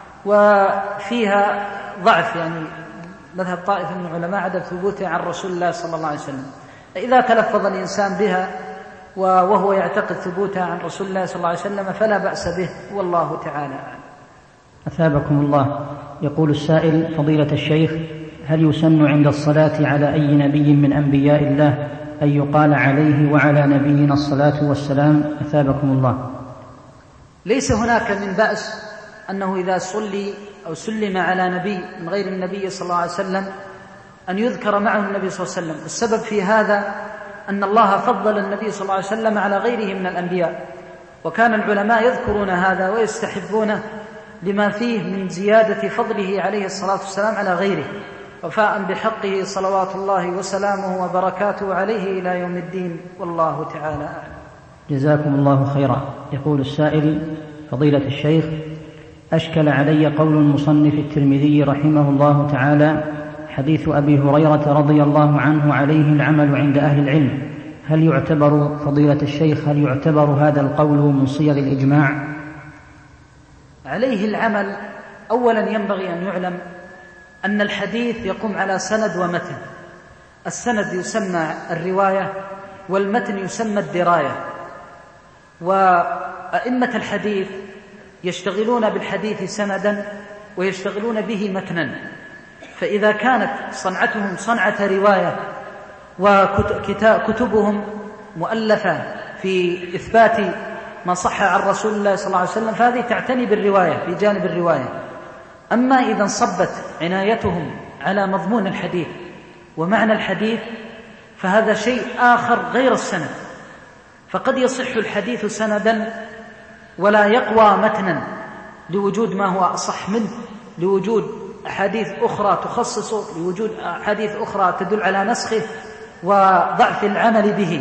وفيها ضعف، يعني مذهب طائفة من العلماء عدم ثبوتها عن رسول الله صلى الله عليه وسلم. إذا تلفظ الإنسان بها وهو يعتقد ثبوتها عن رسول الله صلى الله عليه وسلم فلا بأس به، والله تعالى أعلم. أثابكم الله. يقول السائل: فضيلة الشيخ، هل يسن عند الصلاة على أي نبي من أنبياء الله أن يقال عليه وعلى نبينا الصلاة والسلام؟ أثابكم الله. ليس هناك من بأس أنه إذا صلي أو سلم على نبي من غير النبي صلى الله عليه وسلم أن يذكر معه النبي صلى الله عليه وسلم. السبب في هذا أن الله فضل النبي صلى الله عليه وسلم على غيره من الأنبياء، وكان العلماء يذكرون هذا ويستحبونه لما فيه من زيادة فضله عليه الصلاة والسلام على غيره، وفاء بحقه صلوات الله وسلامه وبركاته عليه إلى يوم الدين، والله تعالى أعلم. جزاكم الله خيرا. يقول السائل: فضيلة الشيخ، أشكل علي قول المصنف الترمذي رحمه الله تعالى: حديث أبي هريرة رضي الله عنه عليه العمل عند أهل العلم، هل يعتبر فضيلة الشيخ هل يعتبر هذا القول من صيغ الإجماع؟ عليه العمل، أولا ينبغي أن يعلم أن الحديث يقوم على سند ومتن. السند يسمى الرواية، والمتن يسمى الدراية. وأئمة الحديث يشتغلون بالحديث سندا ويشتغلون به متنا، فإذا كانت صنعتهم صنعة رواية وكتبهم مؤلفة في إثبات ما صح عن رسول الله صلى الله عليه وسلم فهذه تعتني بالرواية في جانب الرواية. أما إذا انصبت عنايتهم على مضمون الحديث ومعنى الحديث فهذا شيء آخر غير السند، فقد يصح الحديث سندا ولا يقوى متنا لوجود ما هو أصح منه، لوجود أحاديث أخرى تخصصه، لوجود أحاديث أخرى تدل على نسخه وضعف العمل به.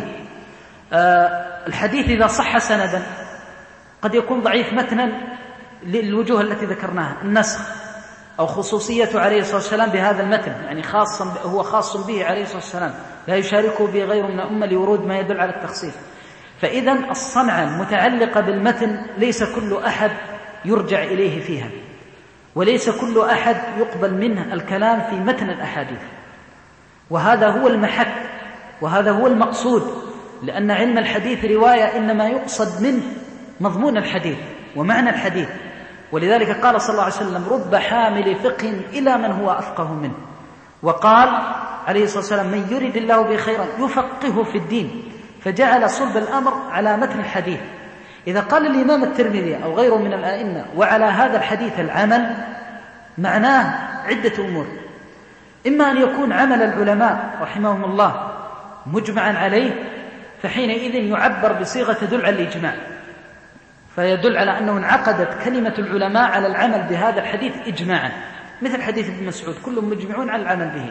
الحديث إذا صح سندا قد يكون ضعيف متنا للوجوه التي ذكرناها، النسخ أو خصوصية عليه الصلاة والسلام بهذا المتن، يعني هو خاص به عليه الصلاة والسلام لا يشاركه به غيره من الأمة لورود ما يدل على التخصيص. فإذا الصنعة المتعلقة بالمتن ليس كل أحد يرجع إليه فيها، وليس كل أحد يقبل منه الكلام في متن الأحاديث، وهذا هو المحك وهذا هو المقصود، لأن علم الحديث رواية إنما يقصد منه مضمون الحديث ومعنى الحديث. ولذلك قال صلى الله عليه وسلم: رب حامل فقه إلى من هو أفقه منه. وقال عليه الصلاة والسلام: من يرد الله به خيرا يفقهه في الدين، فجعل صلب الأمر على متن الحديث. إذا قال الإمام الترمذي أو غيره من الآئمة وعلى هذا الحديث العمل، معناه عدة أمور: إما أن يكون عمل العلماء رحمهم الله مجمعا عليه، فحينئذ يعبر بصيغة تدل على الإجماع، فيدل على أنه انعقدت كلمة العلماء على العمل بهذا الحديث إجماعا، مثل حديث ابن مسعود كلهم مجمعون على العمل به.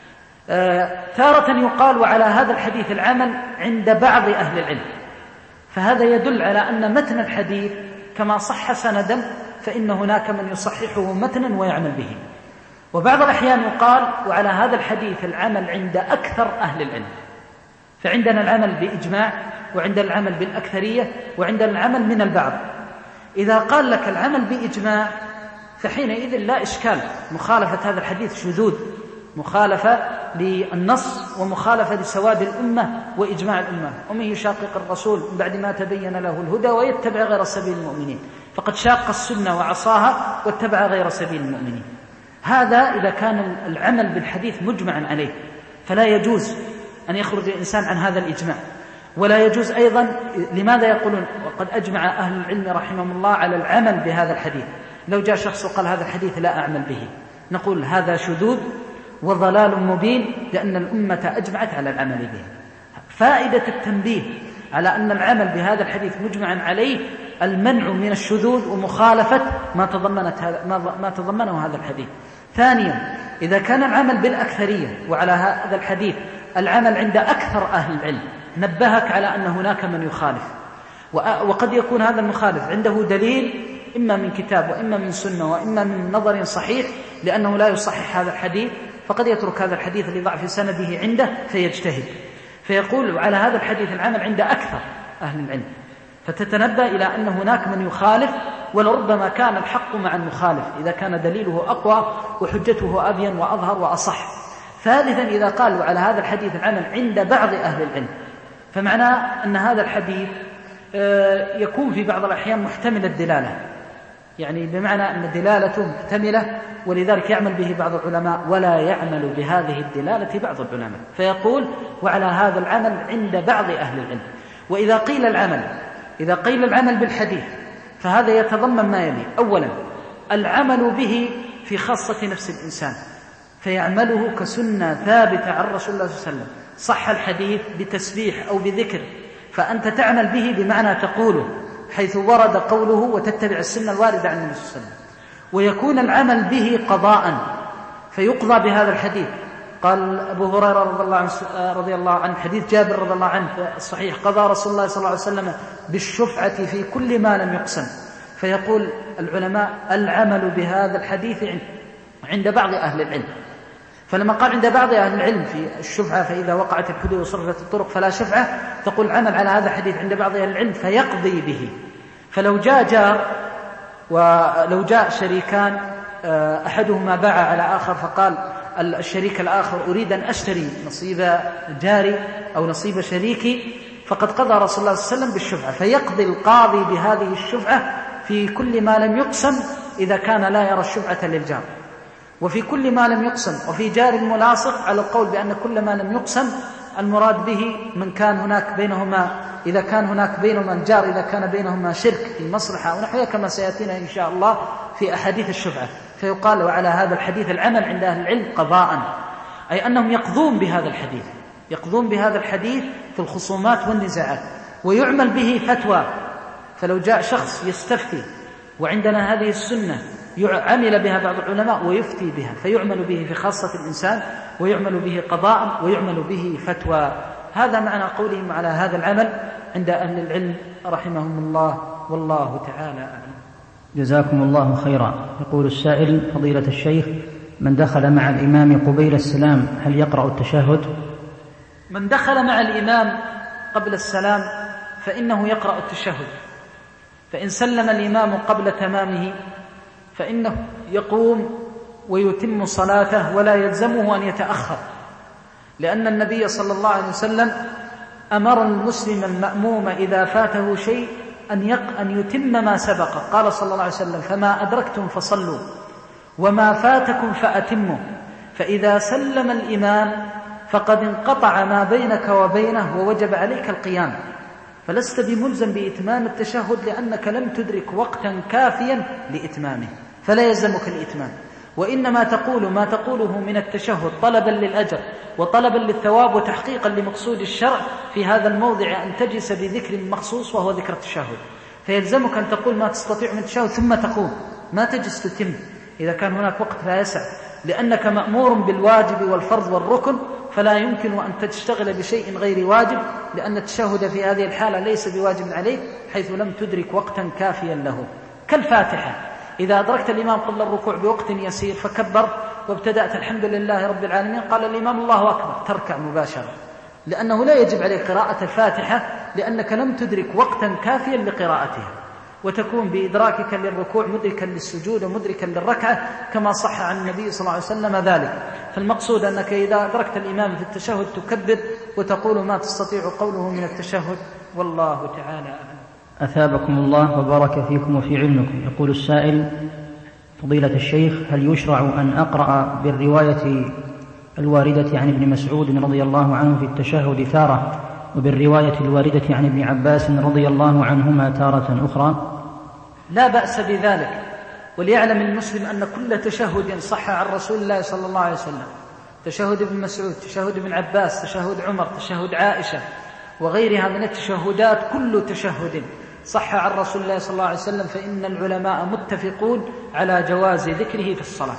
تارة يقال وعلى هذا الحديث العمل عند بعض أهل العلم، فهذا يدل على أن متن الحديث كما صح سندا فإن هناك من يصححه متنا ويعمل به. وبعض الأحيان يقال وعلى هذا الحديث العمل عند أكثر أهل العلم، فعندنا العمل بإجماع، وعندنا العمل بالأكثرية، وعندنا العمل من البعض. إذا قال لك العمل بإجماع فحينئذ لا إشكال، مخالفة هذا الحديث شذوذ مخالفة للنص ومخالفة لسواد الأمة وإجماع الأمة. ومن يشاقق الرسول من بعد ما تبين له الهدى ويتبع غير سبيل المؤمنين فقد شاق السنة وعصاها واتبع غير سبيل المؤمنين. هذا إذا كان العمل بالحديث مجمعا عليه، فلا يجوز أن يخرج الإنسان عن هذا الإجماع. ولا يجوز أيضا، لماذا يقولون وقد أجمع أهل العلم رحمهم الله على العمل بهذا الحديث؟ لو جاء شخص وقال هذا الحديث لا أعمل به، نقول هذا شذوذ وضلال مبين، لأن الأمة أجمعت على العمل به. فائدة التنبيه على أن العمل بهذا الحديث مجمعا عليه المنع من الشذوذ ومخالفة ما تضمنه هذا الحديث. ثانيا، إذا كان العمل بالأكثرية وعلى هذا الحديث العمل عند أكثر أهل العلم، نبهك على أن هناك من يخالف، وقد يكون هذا المخالف عنده دليل إما من كتاب وإما من سنة وإما من نظر صحيح لأنه لا يصحح هذا الحديث، فقد يترك هذا الحديث لضعف سنده عنده فيجتهد، فيقول على هذا الحديث العمل عند أكثر أهل العلم، فتتنبه إلى أن هناك من يخالف، ولربما كان الحق مع المخالف إذا كان دليله أقوى وحجته أبين وأظهر وأصح. ثالثا، إذا قالوا على هذا الحديث العمل عند بعض أهل العلم، فمعناه أن هذا الحديث يكون في بعض الأحيان محتمل الدلالة، يعني بمعنى أن دلالته محتملة، ولذلك يعمل به بعض العلماء ولا يعمل بهذه الدلالة بعض العلماء، فيقول وعلى هذا العمل عند بعض أهل العلم. وإذا قيل العمل بالحديث فهذا يتضمن ما يلي: أولا، العمل به في خاصة نفس الإنسان، فيعمله كسنة ثابتة عن رسول الله صلى الله عليه وسلم، صح الحديث بتسبيح أو بذكر، فأنت تعمل به بمعنى تقوله حيث ورد قوله وتتبع السنة الواردة عن النبي صلى الله عليه وسلم. ويكون العمل به قضاء، فيقضى بهذا الحديث. قال أبو هريرة رضي الله عنه حديث جابر رضي الله عنه في الصحيح: قضى رسول الله صلى الله عليه وسلم بالشفعة في كل ما لم يقسم. فيقول العلماء العمل بهذا الحديث عند بعض أهل العلم. فلما قال عند بعض أهل العلم في الشفعة، فإذا وقعت الحدود وصرفت الطرق فلا شفعة، تقول العمل على هذا الحديث عند بعض أهل العلم فيقضي به. فلو جاء جار ولو جاء شريكان أحدهما باع على آخر، فقال الشريك الآخر أريد أن أشتري نصيب جاري أو نصيب شريكي، فقد قضى رسول الله صلى الله عليه وسلم بالشفعة، فيقضي القاضي بهذه الشفعة في كل ما لم يقسم إذا كان لا يرى الشفعة للجار، وفي كل ما لم يقسم، وفي جار ملاصق على القول بأن كل ما لم يقسم المراد به من كان هناك بينهما، إذا كان هناك بينهما الجار إذا كان بينهما شرك في مصلحة أو نحوها، كما سيأتينا إن شاء الله في أحاديث الشفعة. فيقال وعلى هذا الحديث العمل عند أهل العلم قضاء، أي أنهم يقضون بهذا الحديث في الخصومات والنزاعات، ويعمل به فتوى. فلو جاء شخص يستفتي وعندنا هذه السنة عمل بها بعض العلماء ويفتي بها، فيعمل به في خاصة الإنسان، ويعمل به قضاء، ويعمل به فتوى. هذا معنى قولهم على هذا العمل عند أهل العلم رحمهم الله، والله تعالى أعلم. جزاكم الله خيرا. يقول السائل: فضيلة الشيخ، من دخل مع الإمام قبيل السلام هل يقرأ التشهد؟ من دخل مع الإمام قبل السلام فإنه يقرأ التشهد، فإن سلم الإمام قبل تمامه فإنه يقوم ويتم صلاته ولا يلزمه أن يتأخر، لأن النبي صلى الله عليه وسلم أمر المسلم المأموم إذا فاته شيء أن يتم ما سبق. قال صلى الله عليه وسلم: فما أدركتم فصلوا وما فاتكم فأتموا. فإذا سلم الإمام فقد انقطع ما بينك وبينه ووجب عليك القيام، فلست بملزم بإتمام التشهد لأنك لم تدرك وقتا كافيا لإتمامه، فلا يلزمك الإتمام، وإنما تقول ما تقوله من التشهد طلبا للأجر وطلبا للثواب وتحقيقا لمقصود الشرع في هذا الموضع أن تجلس بذكر مخصوص وهو ذكر التشهد. فيلزمك أن تقول ما تستطيع من التشهد ثم تقوم، ما تجلس تتم إذا كان هناك وقت لا يسع، لأنك مأمور بالواجب والفرض والركن، فلا يمكن أن تشتغل بشيء غير واجب، لأن التشهد في هذه الحالة ليس بواجب عليك حيث لم تدرك وقتا كافيا له. كالفاتحة، إذا أدركت الإمام قبل الركوع بوقت يسير فكبر وابتدأت الحمد لله رب العالمين، قال الإمام الله أكبر، تركع مباشرة، لأنه لا يجب عليك قراءة الفاتحة لأنك لم تدرك وقتا كافيا لقراءتها. وتكون بإدراكك للركوع مدركا للسجود ومدركا للركعة كما صح عن النبي صلى الله عليه وسلم ذلك. فالمقصود أنك إذا أدركت الإمام في التشهد تكبر وتقول ما تستطيع قوله من التشهد، والله تعالى أعلم. أثابكم الله وبارك فيكم وفي علمكم. يقول السائل: فضيلة الشيخ، هل يشرع أن أقرأ بالرواية الواردة عن ابن مسعود رضي الله عنه في التشهد تارة، وبالرواية الواردة عن ابن عباس رضي الله عنهما تارة أخرى؟ لا بأس بذلك، وليعلم المسلم أن كل تشهد صح عن رسول الله صلى الله عليه وسلم، تشهد ابن مسعود، تشهد ابن عباس، تشهد عمر، تشهد عائشة وغيرها من التشهدات، كل تشهد صح عن رسول الله صلى الله عليه وسلم فإن العلماء متفقون على جواز ذكره في الصلاة.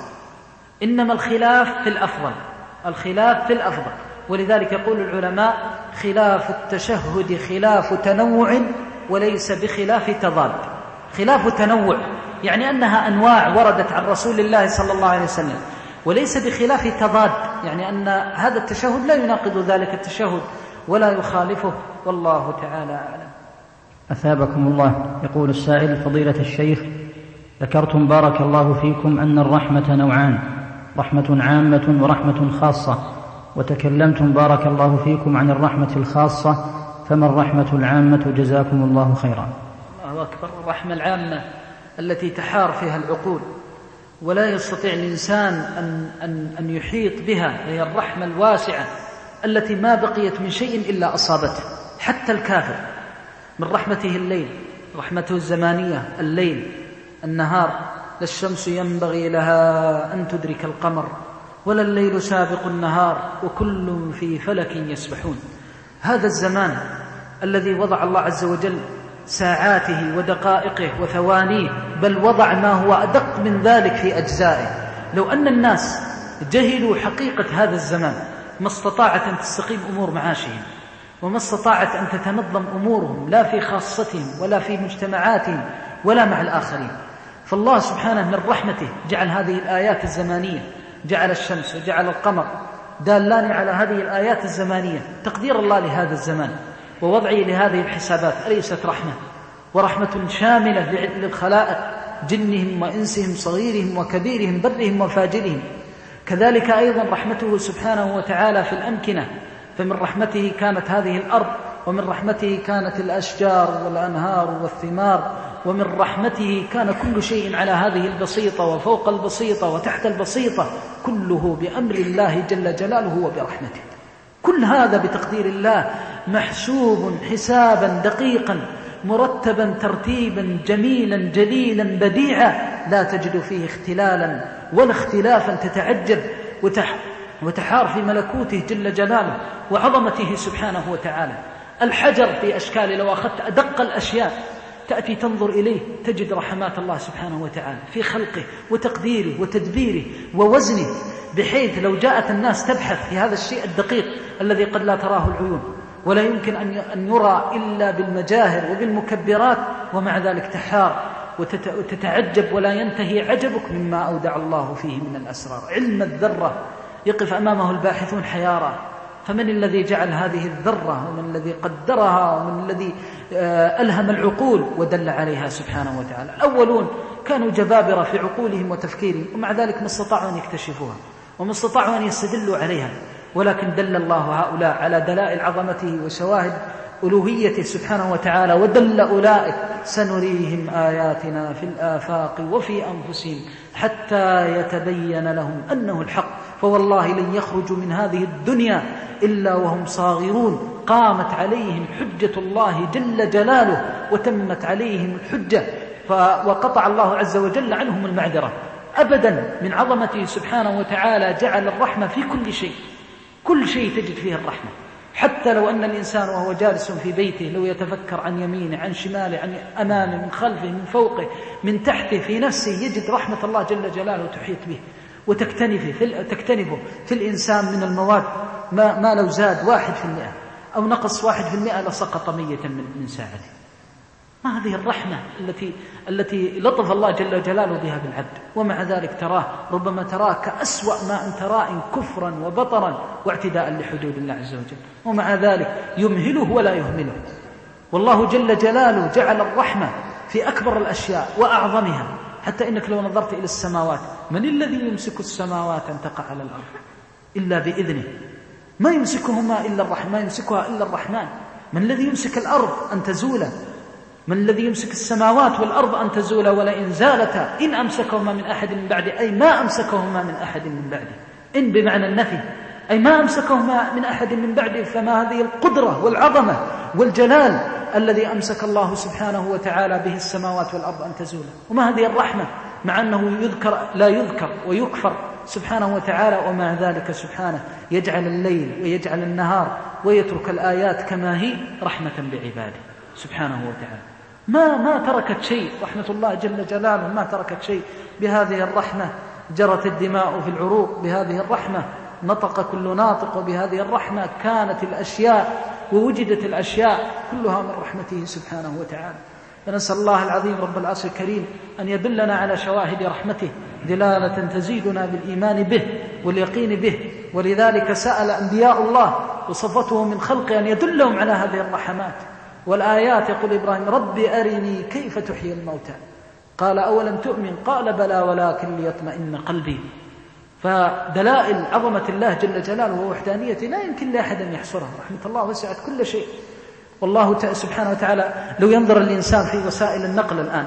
إنما الخلاف في الأفضل، الخلاف في الأفضل، ولذلك يقول العلماء: خلاف التشهد خلاف تنوع وليس بخلاف تضاد. خلاف تنوع يعني أنها أنواع وردت عن رسول الله صلى الله عليه وسلم، وليس بخلاف تضاد يعني أن هذا التشهد لا يناقض ذلك التشهد ولا يخالفه، والله تعالى أعلم. أثابكم الله. يقول السائل: فضيلة الشيخ، ذكرتم بارك الله فيكم أن الرحمة نوعان، رحمة عامة ورحمة خاصة، وتكلمتم بارك الله فيكم عن الرحمة الخاصة، فما الرحمة العامة جزاكم الله خيرا؟ الله أكبر. الرحمة العامة التي تحار فيها العقول ولا يستطيع الإنسان أن يحيط بها، هي الرحمة الواسعة التي ما بقيت من شيء إلا أصابته، حتى الكافر. من رحمته الليل، رحمته الزمانية، الليل النهار، لا الشمس ينبغي لها أن تدرك القمر ولا الليل سابق النهار وكل في فلك يسبحون. هذا الزمان الذي وضع الله عز وجل ساعاته ودقائقه وثوانيه، بل وضع ما هو أدق من ذلك في أجزائه. لو أن الناس جهلوا حقيقة هذا الزمان ما استطاعت أن تستقيم أمور معاشهم، وما استطاعت أن تتنظم أمورهم لا في خاصتهم ولا في مجتمعاتهم ولا مع الآخرين. فالله سبحانه من رحمته جعل هذه الآيات الزمانية، جعل الشمس وجعل القمر دالان على هذه الآيات الزمانية، تقدير الله لهذا الزمان ووضعه لهذه الحسابات. أليست رحمة؟ ورحمة شاملة للخلائق، جنهم وإنسهم، صغيرهم وكبيرهم، برهم وفاجرهم. كذلك أيضا رحمته سبحانه وتعالى في الأمكنة، فمن رحمته كانت هذه الأرض، ومن رحمته كانت الأشجار والأنهار والثمار، ومن رحمته كان كل شيء على هذه البسيطة وفوق البسيطة وتحت البسيطة، كله بأمر الله جل جلاله وبرحمته. كل هذا بتقدير الله محسوب حسابا دقيقا مرتبا ترتيبا جميلا جليلا بديعا، لا تجد فيه اختلالا ولا اختلافا تتعجب وتحار في ملكوته جل جلاله وعظمته سبحانه وتعالى. الحجر في أشكال، لو أخذت أدق الأشياء تأتي تنظر إليه تجد رحمات الله سبحانه وتعالى في خلقه وتقديره وتدبيره ووزنه، بحيث لو جاءت الناس تبحث في هذا الشيء الدقيق الذي قد لا تراه العيون ولا يمكن أن يرى إلا بالمجاهر وبالمكبرات، ومع ذلك تحار وتتعجب ولا ينتهي عجبك مما أودع الله فيه من الأسرار. علم الذرة يقف أمامه الباحثون حيارى، فمن الذي جعل هذه الذرة، ومن الذي قدرها، ومن الذي ألهم العقول ودل عليها سبحانه وتعالى؟ الأولون كانوا جبابرة في عقولهم وتفكيرهم، ومع ذلك ما استطاعوا أن يكتشفوها وما استطاعوا أن يستدلوا عليها، ولكن دل الله هؤلاء على دلائل عظمته وشواهد ألوهيته سبحانه وتعالى، ودل أولئك سنريهم آياتنا في الآفاق وفي أنفسهم حتى يتبين لهم أنه الحق، فوالله لن يخرجوا من هذه الدنيا إلا وهم صاغرون، قامت عليهم حجة الله جل جلاله وتمت عليهم الحجة، وقطع الله عز وجل عنهم المعذرة. أبدا من عظمته سبحانه وتعالى جعل الرحمة في كل شيء، كل شيء تجد فيه الرحمة. حتى لو أن الإنسان وهو جالس في بيته لو يتفكر عن يمينه عن شماله عن أمامه من خلفه من فوقه من تحته في نفسه، يجد رحمة الله جل جلاله تحيط به وتكتنفه في الإنسان من المواد ما لو زاد 1% أو نقص 1% لسقط ميتا من ساعته. ما هذه الرحمة التي لطف الله جل جلاله بها بالعبد؟ ومع ذلك ربما تراه كأسوأ ما أن تراه كفرا وبطرا واعتداء لحدود الله عز وجل، ومع ذلك يمهله ولا يهمله. والله جل جلاله جعل الرحمة في أكبر الأشياء وأعظمها، حتى إنك لو نظرت إلى السماوات، من الذي يمسك السماوات أن تقع على الأرض إلا بإذنه؟ ما يمسكها إلا الرحمن. من الذي يمسك الأرض أن تزول؟ من الذي يمسك السماوات والأرض أن تزول ولئن زالتا إن أمسكهما من أحد من بعده، أي ما أمسكهما من أحد من بعده. إن بمعنى النفي، أي ما أمسكهما من أحد من بعده. فما هذه القدرة والعظمة والجلال الذي أمسك الله سبحانه وتعالى به السماوات والأرض أن تزولا. وما هذه الرحمة، مع أنه لا يذكر ويكفر سبحانه وتعالى، ومع ذلك سبحانه يجعل الليل ويجعل النهار ويترك الآيات كما هي رحمة بعباده سبحانه وتعالى. ما تركت شيء، رحمة الله جل جلاله ما تركت شيء. بهذه الرحمة جرت الدماء في العروق، بهذه الرحمة نطق كل ناطق، وبهذه الرحمة كانت الأشياء ووجدت الأشياء، كلها من رحمته سبحانه وتعالى. فنسأل الله العظيم رب العرش الكريم أن يدلنا على شواهد رحمته دلالة تزيدنا بالإيمان به واليقين به. ولذلك سأل أنبياء الله وصفته من خلقه أن يدلهم على هذه الرحمات والآيات. يقول إبراهيم: رب أرني كيف تحيي الموتى، قال أولم تؤمن، قال بلى ولكن ليطمئن قلبي. فدلائل عظمة الله جل جلاله ووحدانيته لا يمكن لأحد أن يحصرها. رحمة الله وسعت كل شيء. والله سبحانه وتعالى لو ينظر الإنسان في وسائل النقل الآن،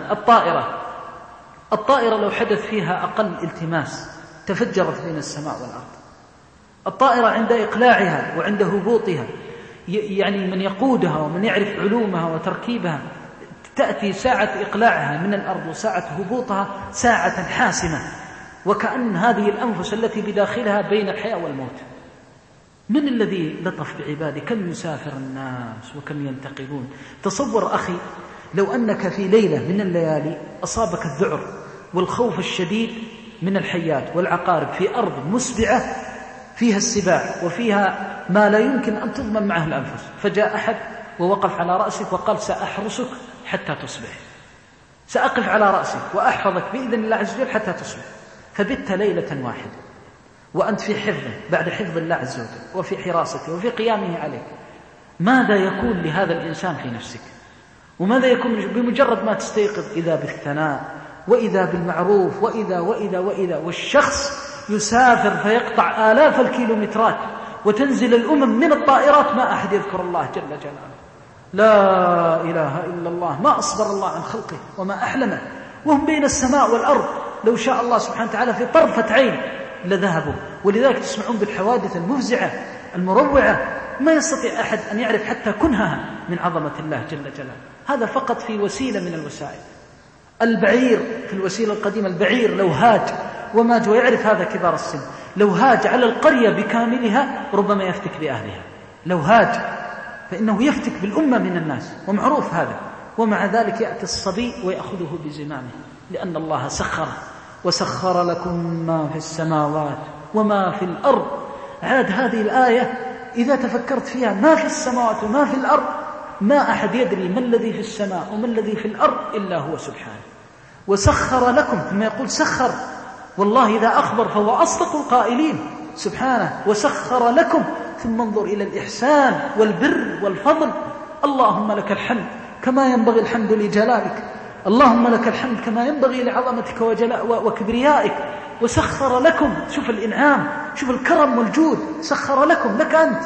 الطائرة لو حدث فيها أقل التماس تفجرت بين السماء والأرض. الطائرة عند إقلاعها وعند هبوطها، يعني من يقودها ومن يعرف علومها وتركيبها، تأتي ساعة إقلاعها من الأرض وساعة هبوطها ساعة حاسمة، وكأن هذه الأنفس التي بداخلها بين الحياة والموت. من الذي لطف بعباده؟ كم يسافر الناس وكم ينتقلون. تصور أخي لو أنك في ليلة من الليالي أصابك الذعر والخوف الشديد من الحيات والعقارب في أرض مسبعة فيها السباع وفيها ما لا يمكن أن تضمن معه الأنفس، فجاء أحد ووقف على رأسك وقال: سأحرسك حتى تصبح، سأقف على رأسك وأحفظك بإذن الله عز وجل حتى تصبح. فبت ليلة واحدة وأنت في حفظه بعد حفظ الله عز وجل وفي حراسته وفي قيامه عليك. ماذا يكون لهذا الإنسان في نفسك؟ وماذا يكون بمجرد ما تستيقظ؟ إذا بالثناء وإذا بالمعروف وإذا والشخص يسافر فيقطع آلاف الكيلومترات وتنزل الأمم من الطائرات ما أحد يذكر الله جل جلاله. لا إله إلا الله. ما أصبر الله عن خلقه وما أحلمه، وهم بين السماء والأرض. لو شاء الله سبحانه وتعالى في طرفة عين لذهبوا. ولذلك تسمعون بالحوادث المفزعة المروعة، ما يستطيع أحد أن يعرف حتى كنهها من عظمة الله جل جلاله. هذا فقط في وسيلة من الوسائل. البعير في الوسيلة القديمة، البعير لو هاج وماج، ويعرف هذا كبار السن، لو هاج على القرية بكاملها ربما يفتك بأهلها. لو هاج فإنه يفتك بالأمة من الناس، ومعروف هذا. ومع ذلك يأتي الصبي ويأخذه بزمامه، لأن الله سخر وسخر لكم ما في السماوات وما في الأرض. عاد هذه الآية إذا تفكرت فيها، ما في السماوات وما في الأرض، ما أحد يدري ما الذي في السماء وما الذي في الأرض إلا هو سبحانه. وسخر لكم، ثم يقول سخر، والله إذا أخبر فهو أصدق القائلين سبحانه. وسخر لكم، ثم انظر إلى الإحسان والبر والفضل. اللهم لك الحمد كما ينبغي الحمد لجلالك، اللهم لك الحمد كما ينبغي لعظمتك وكبريائك. وسخر لكم، شوف الإنعام، شوف الكرم والجود. سخر لكم، لك أنت.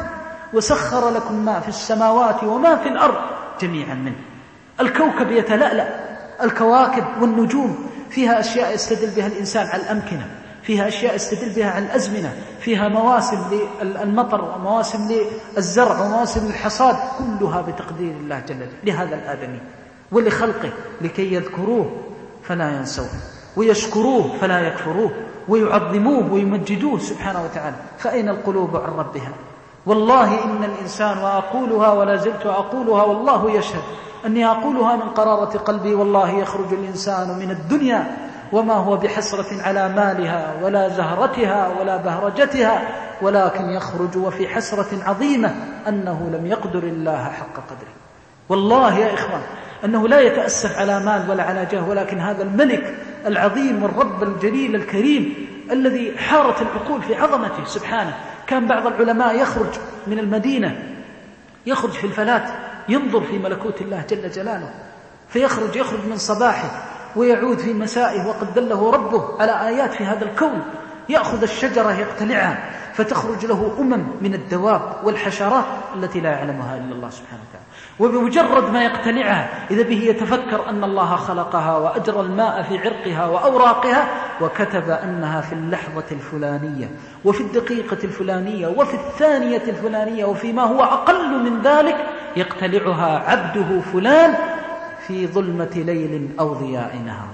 وسخر لكم ما في السماوات وما في الأرض جميعا منه. الكوكب يتلألأ، الكواكب والنجوم فيها أشياء يستدل بها الإنسان على الأمكنة، فيها أشياء يستدل بها على الأزمنة، فيها مواسم للمطر ومواسم للزرع ومواسم للحصاد، كلها بتقدير الله جل جلاله لهذا الآدمي ولخلقه، لكي يذكروه فلا ينسوه، ويشكروه فلا يكفروه، ويعظموه ويمجدوه سبحانه وتعالى. فأين القلوب عن ربها؟ والله إن الإنسان، وأقولها ولا زلت أقولها والله يشهد أني أقولها من قرارة قلبي، والله يخرج الإنسان من الدنيا وما هو بحسرة على مالها ولا زهرتها ولا بهرجتها، ولكن يخرج وفي حسرة عظيمة أنه لم يقدر الله حق قدره. والله يا إخوان أنه لا يتأسف على مال ولا على جاه، ولكن هذا الملك العظيم والرب الجليل الكريم الذي حارت العقول في عظمته سبحانه. كان بعض العلماء يخرج من المدينة، يخرج في الفلاة، ينظر في ملكوت الله جل جلاله، يخرج من صباحه ويعود في مسائه وقد دله ربه على آيات في هذا الكون، يأخذ الشجرة يقتلعها فتخرج له من الدواب والحشرات التي لا يعلمها إلا الله سبحانه وتعالى، وبمجرد ما يقتلعها إذا به يتفكر أن الله خلقها وأجرى الماء في عرقها وأوراقها وكتب أنها في اللحظة الفلانية وفي الدقيقة الفلانية وفي الثانية الفلانية وفيما هو أقل من ذلك يقتلعها عبده فلان في ظلمة ليل أو ضياء نهار،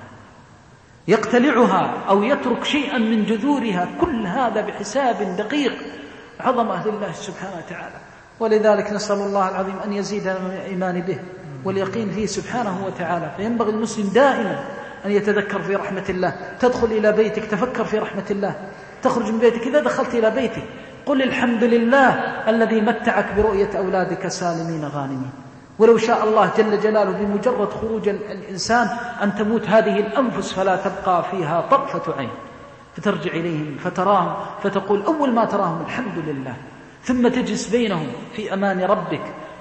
يقتلعها أو يترك شيئا من جذورها، كل هذا بحساب دقيق. عظمة لله سبحانه وتعالى. ولذلك نسأل الله العظيم أن يزيدنا من الإيمان به واليقين فيه سبحانه وتعالى. فينبغي المسلم دائما أن يتذكر في رحمة الله. تدخل إلى بيتك تفكر في رحمة الله، تخرج من بيتك إذا دخلت إلى بيتك قل الحمد لله الذي متعك برؤية أولادك سالمين غانمين. ولو شاء الله جل جلاله بمجرد خروج الإنسان أن تموت هذه الأنفس فلا تبقى فيها طرفة عين، فترجع إليهم فتراهم فتقول أول ما تراهم الحمد لله، ثم تجلس بينهم في أمان ربك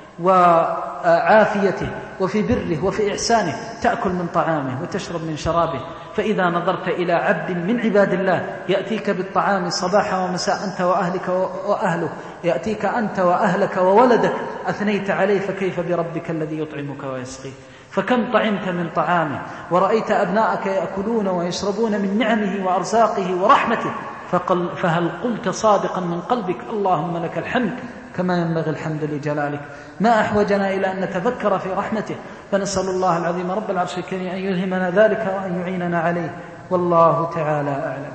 وعافيته وفي بره وفي إحسانه، تأكل من طعامه وتشرب من شرابه. فإذا نظرت إلى عبد من عباد الله يأتيك بالطعام صباحا ومساء أنت وأهلك وأهله، يأتيك أنت وأهلك وولدك، أثنيت عليه، فكيف بربك الذي يطعمك ويسقيك؟ فكم طعمت من طعامه ورأيت أبناءك يأكلون ويشربون من نعمه وأرزاقه ورحمته، فهل قلت صادقا من قلبك اللهم لك الحمد كما ينبغي الحمد لجلالك؟ ما أحوجنا إلى أن نتفكر في رحمته. فنسأل الله العظيم رب العرش الكريم أن يلهمنا ذلك وأن يعيننا عليه، والله تعالى أعلم.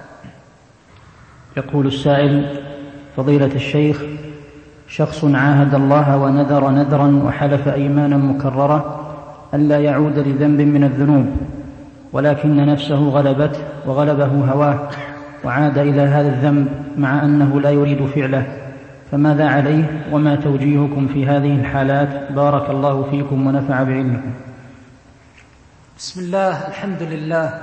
يقول السائل: فضيلة الشيخ، شخص عاهد الله ونذر نذرا وحلف أيمانا مكررة ألا يعود لذنب من الذنوب، ولكن نفسه غلبته وغلبه هواه وعاد إلى هذا الذنب مع أنه لا يريد فعله، فماذا عليه وما توجيهكم في هذه الحالات؟ بارك الله فيكم ونفع بعلمكم. بسم الله، الحمد لله،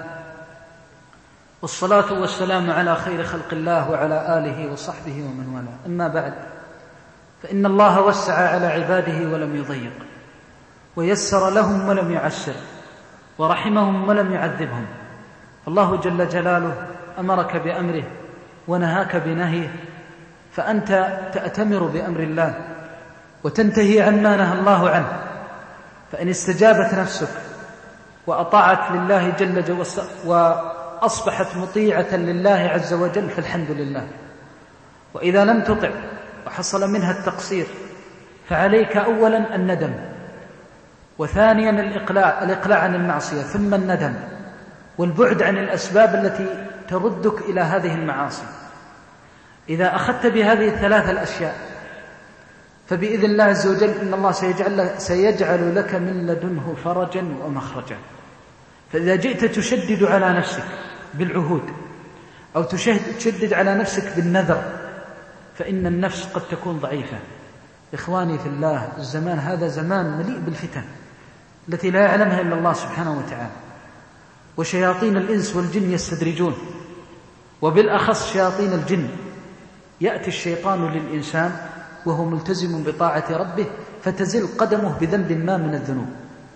والصلاة والسلام على خير خلق الله وعلى آله وصحبه ومن والاه. أما بعد، فإن الله وسع على عباده ولم يضيق، ويسر لهم ولم يعسر، ورحمهم ولم يعذبهم. الله جل جلاله أمرك بأمره ونهاك بنهيه، فأنت تأتمر بأمر الله وتنتهي عما نهى الله عنه. فإن استجابت نفسك وأطاعت لله جل جلاله وأصبحت مطيعة لله عز وجل فالحمد لله. وإذا لم تطع وحصل منها التقصير فعليك أولا الندم، وثانيا الإقلاع عن المعصية، ثم الندم والبعد عن الأسباب التي تردك إلى هذه المعاصي. إذا أخذت بهذه الثلاث الأشياء فبإذن الله عز وجل إن الله سيجعل لك من لدنه فرجا ومخرجا. فإذا جئت تشدد على نفسك بالعهود أو تشدد على نفسك بالنذر فإن النفس قد تكون ضعيفة. إخواني في الله، الزمان هذا زمان مليء بالفتن التي لا يعلمها إلا الله سبحانه وتعالى، وشياطين الإنس والجن يستدرجون، وبالأخص شياطين الجن. يأتي الشيطان للإنسان وهو ملتزم بطاعة ربه فتزل قدمه بذنب ما من الذنوب،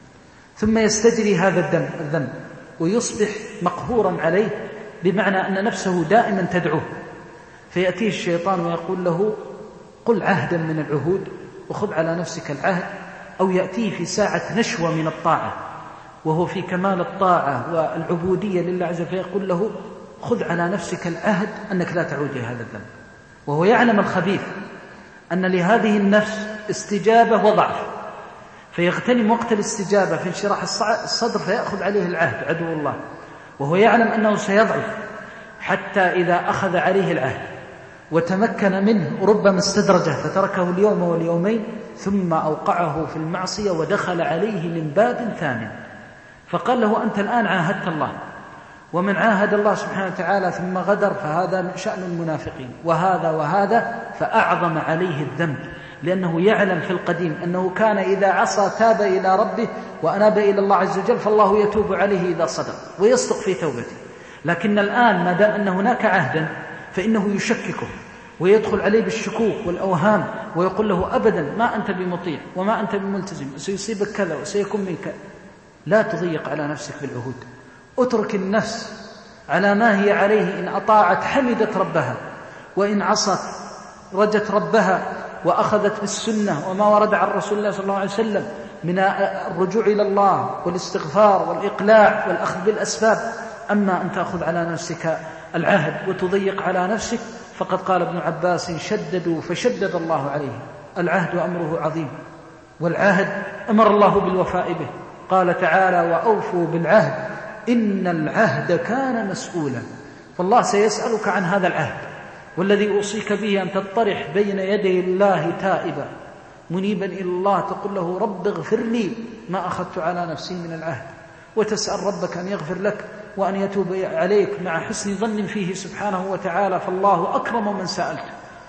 ثم يستجري هذا الذنب ويصبح مقهورا عليه، بمعنى أن نفسه دائما تدعوه. فيأتيه الشيطان ويقول له: قل عهدا من العهود وخذ على نفسك العهد. أو يأتيه في ساعة نشوة من الطاعة وهو في كمال الطاعة والعبودية لله عز وجل، فيقول له: خذ على نفسك العهد أنك لا تعود إلى هذا الذنب. وهو يعلم الخبيث أن لهذه النفس استجابة وضعف، فيغتنم وقت الاستجابة في انشراح الصدر فيأخذ عليه العهد عدو الله، وهو يعلم أنه سيضعف حتى إذا أخذ عليه العهد وتمكن منه ربما استدرجه فتركه اليوم واليومين، ثم أوقعه في المعصية ودخل عليه من باب ثاني، فقال له: أنت الآن عاهدت الله. ومن عاهد الله سبحانه وتعالى ثم غدر فهذا من شأن المنافقين، وهذا فأعظم عليه الذنب، لأنه يعلم في القديم أنه كان إذا عصى تاب إلى ربه وأناب إلى الله عز وجل، فالله يتوب عليه إذا صدق ويصدق في توبته. لكن الآن ما دام أن هناك عهدا فإنه يشككه ويدخل عليه بالشكوك والأوهام، ويقول له: أبدا ما أنت بمطيع وما أنت بملتزم، سيصيبك كذا وسيكون منك. لا تضيق على نفسك بالعهود. اترك النفس على ما هي عليه، إن أطاعت حمدت ربها، وإن عصت رجت ربها وأخذت بالسنة وما ورد عن رسول الله صلى الله عليه وسلم من الرجوع إلى الله والاستغفار والإقلاع والأخذ بالأسباب. أما أن تأخذ على نفسك العهد وتضيق على نفسك، فقد قال ابن عباس: شددوا فشدد الله عليه. العهد أمره عظيم، والعهد أمر الله بالوفاء به. قال تعالى: وأوفوا بالعهد إن العهد كان مسؤولا. فالله سيسألك عن هذا العهد، والذي أوصيك به أن تطرح بين يدي الله تائبا منيبا إلى الله، تقول له: رب اغفر لي ما أخذت على نفسي من العهد، وتسأل ربك أن يغفر لك وأن يتوب عليك مع حسن ظن فيه سبحانه وتعالى. فالله أكرم من سألت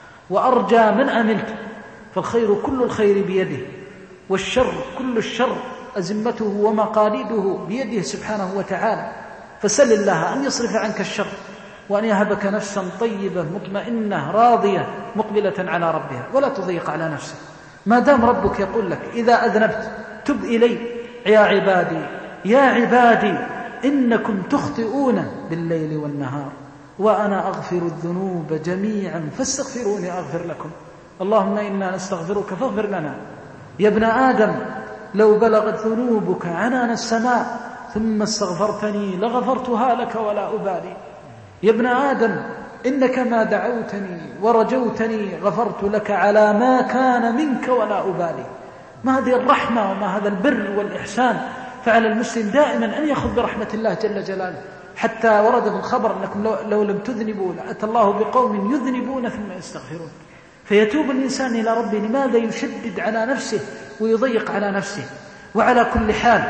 وأرجى من أملت، فالخير كل الخير بيده، والشر كل الشر أزمته ومقاليده بيده سبحانه وتعالى. فسل الله أن يصرف عنك الشر، وأن يهبك نفسا طيبة مطمئنة راضية مقبلة على ربها، ولا تضيق على نفسك. ما دام ربك يقول لك: إذا أذنبت تب إلي يا عبادي يا عبادي إنكم تخطئون بالليل والنهار وأنا أغفر الذنوب جميعا فاستغفروني أغفر لكم. اللهم إنا نستغفرك فاغفر لنا. يا ابن آدم لو بلغت ذنوبك عنان السماء ثم استغفرتني لغفرتها لك ولا أبالي. يا ابن آدم إنك ما دعوتني ورجوتني غفرت لك على ما كان منك ولا أبالي. ما هذه الرحمة وما هذا البر والإحسان. فعلى المسلم دائما أن يأخذ برحمة الله جل جلاله. حتى ورد في الخبر أنكم لو لم تذنبوا لأتى الله بقوم يذنبون ثم يستغفرون. فيتوب الإنسان إلى ربه. لماذا يشدد على نفسه ويضيق على نفسه؟ وعلى كل حال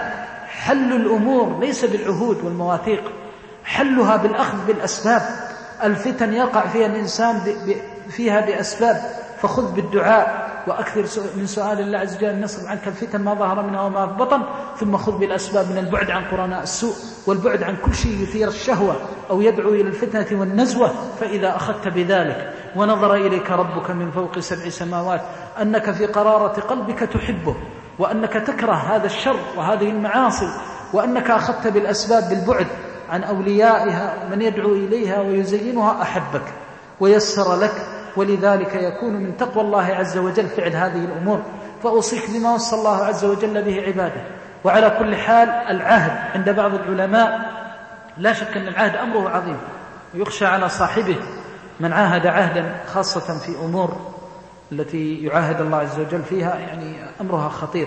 حل الأمور ليس بالعهود والمواثيق، حلها بالأخذ بالأسباب. الفتن يقع فيها الإنسان فيها بأسباب، فخذ بالدعاء وأكثر من سؤال الله عز وجل أن يصرف عنك الفتن ما ظهر منها وما بطن، ثم خذ بالأسباب من البعد عن قرناء السوء والبعد عن كل شيء يثير الشهوة أو يدعو إلى الفتنة والنزوة. فإذا أخذت بذلك ونظر إليك ربك من فوق 7 سماوات أنك في قرارة قلبك تحبه، وأنك تكره هذا الشر وهذه المعاصي، وأنك أخذت بالأسباب بالبعد عن أوليائها ومن يدعو إليها ويزينها، أحبك ويسر لك. ولذلك يكون من تقوى الله عز وجل فعل هذه الأمور. فأوصيك بما وصى الله عز وجل به عباده. وعلى كل حال العهد عند بعض العلماء لا شك أن العهد أمره عظيم، ويخشى على صاحبه من عاهد عهدا، خاصة في أمور التي يعاهد الله عز وجل فيها، يعني أمرها خطير.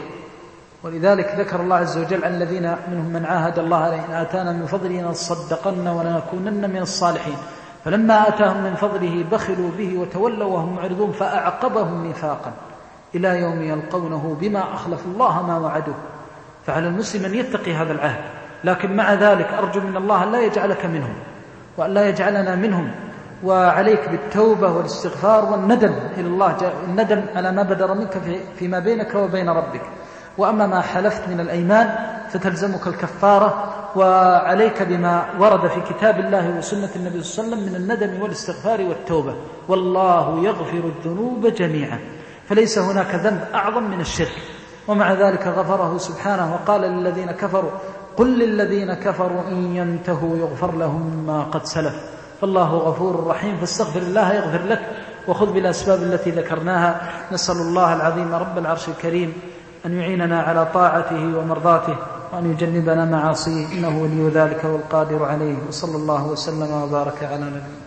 ولذلك ذكر الله عز وجل عن الذين منهم من عاهد الله لئن آتانا من فضله لنصدقن ولنكونن من الصالحين فلما آتاهم من فضله بخلوا به وتولوا وهم معرضون فأعقبهم نفاقا إلى يوم يلقونه بما أخلفوا الله ما وعدوه. فعلى المسلم أن يتقي هذا العهد، لكن مع ذلك أرجو من الله أن لا يجعلك منهم وأن لا يجعلنا منهم. وعليك بالتوبة والاستغفار والندم إلى الله، الندم على ما بدر منك فيما بينك وبين ربك. وأما ما حلفت من الأيمان فتلزمك الكفارة، وعليك بما ورد في كتاب الله وسنة النبي صلى الله عليه وسلم من الندم والاستغفار والتوبة. والله يغفر الذنوب جميعا، فليس هناك ذنب أعظم من الشرك، ومع ذلك غفره سبحانه وقال للذين كفروا: قل للذين كفروا إن ينتهوا يغفر لهم ما قد سلف. فالله غفور رحيم، فاستغفر الله يغفر لك، وخذ بالأسباب التي ذكرناها. نسأل الله العظيم رب العرش الكريم أن يعيننا على طاعته ومرضاته، وأن يجنبنا معاصيه، إنه ولي ذلك والقادر عليه. وصلى الله وسلم وبارك على نبينا.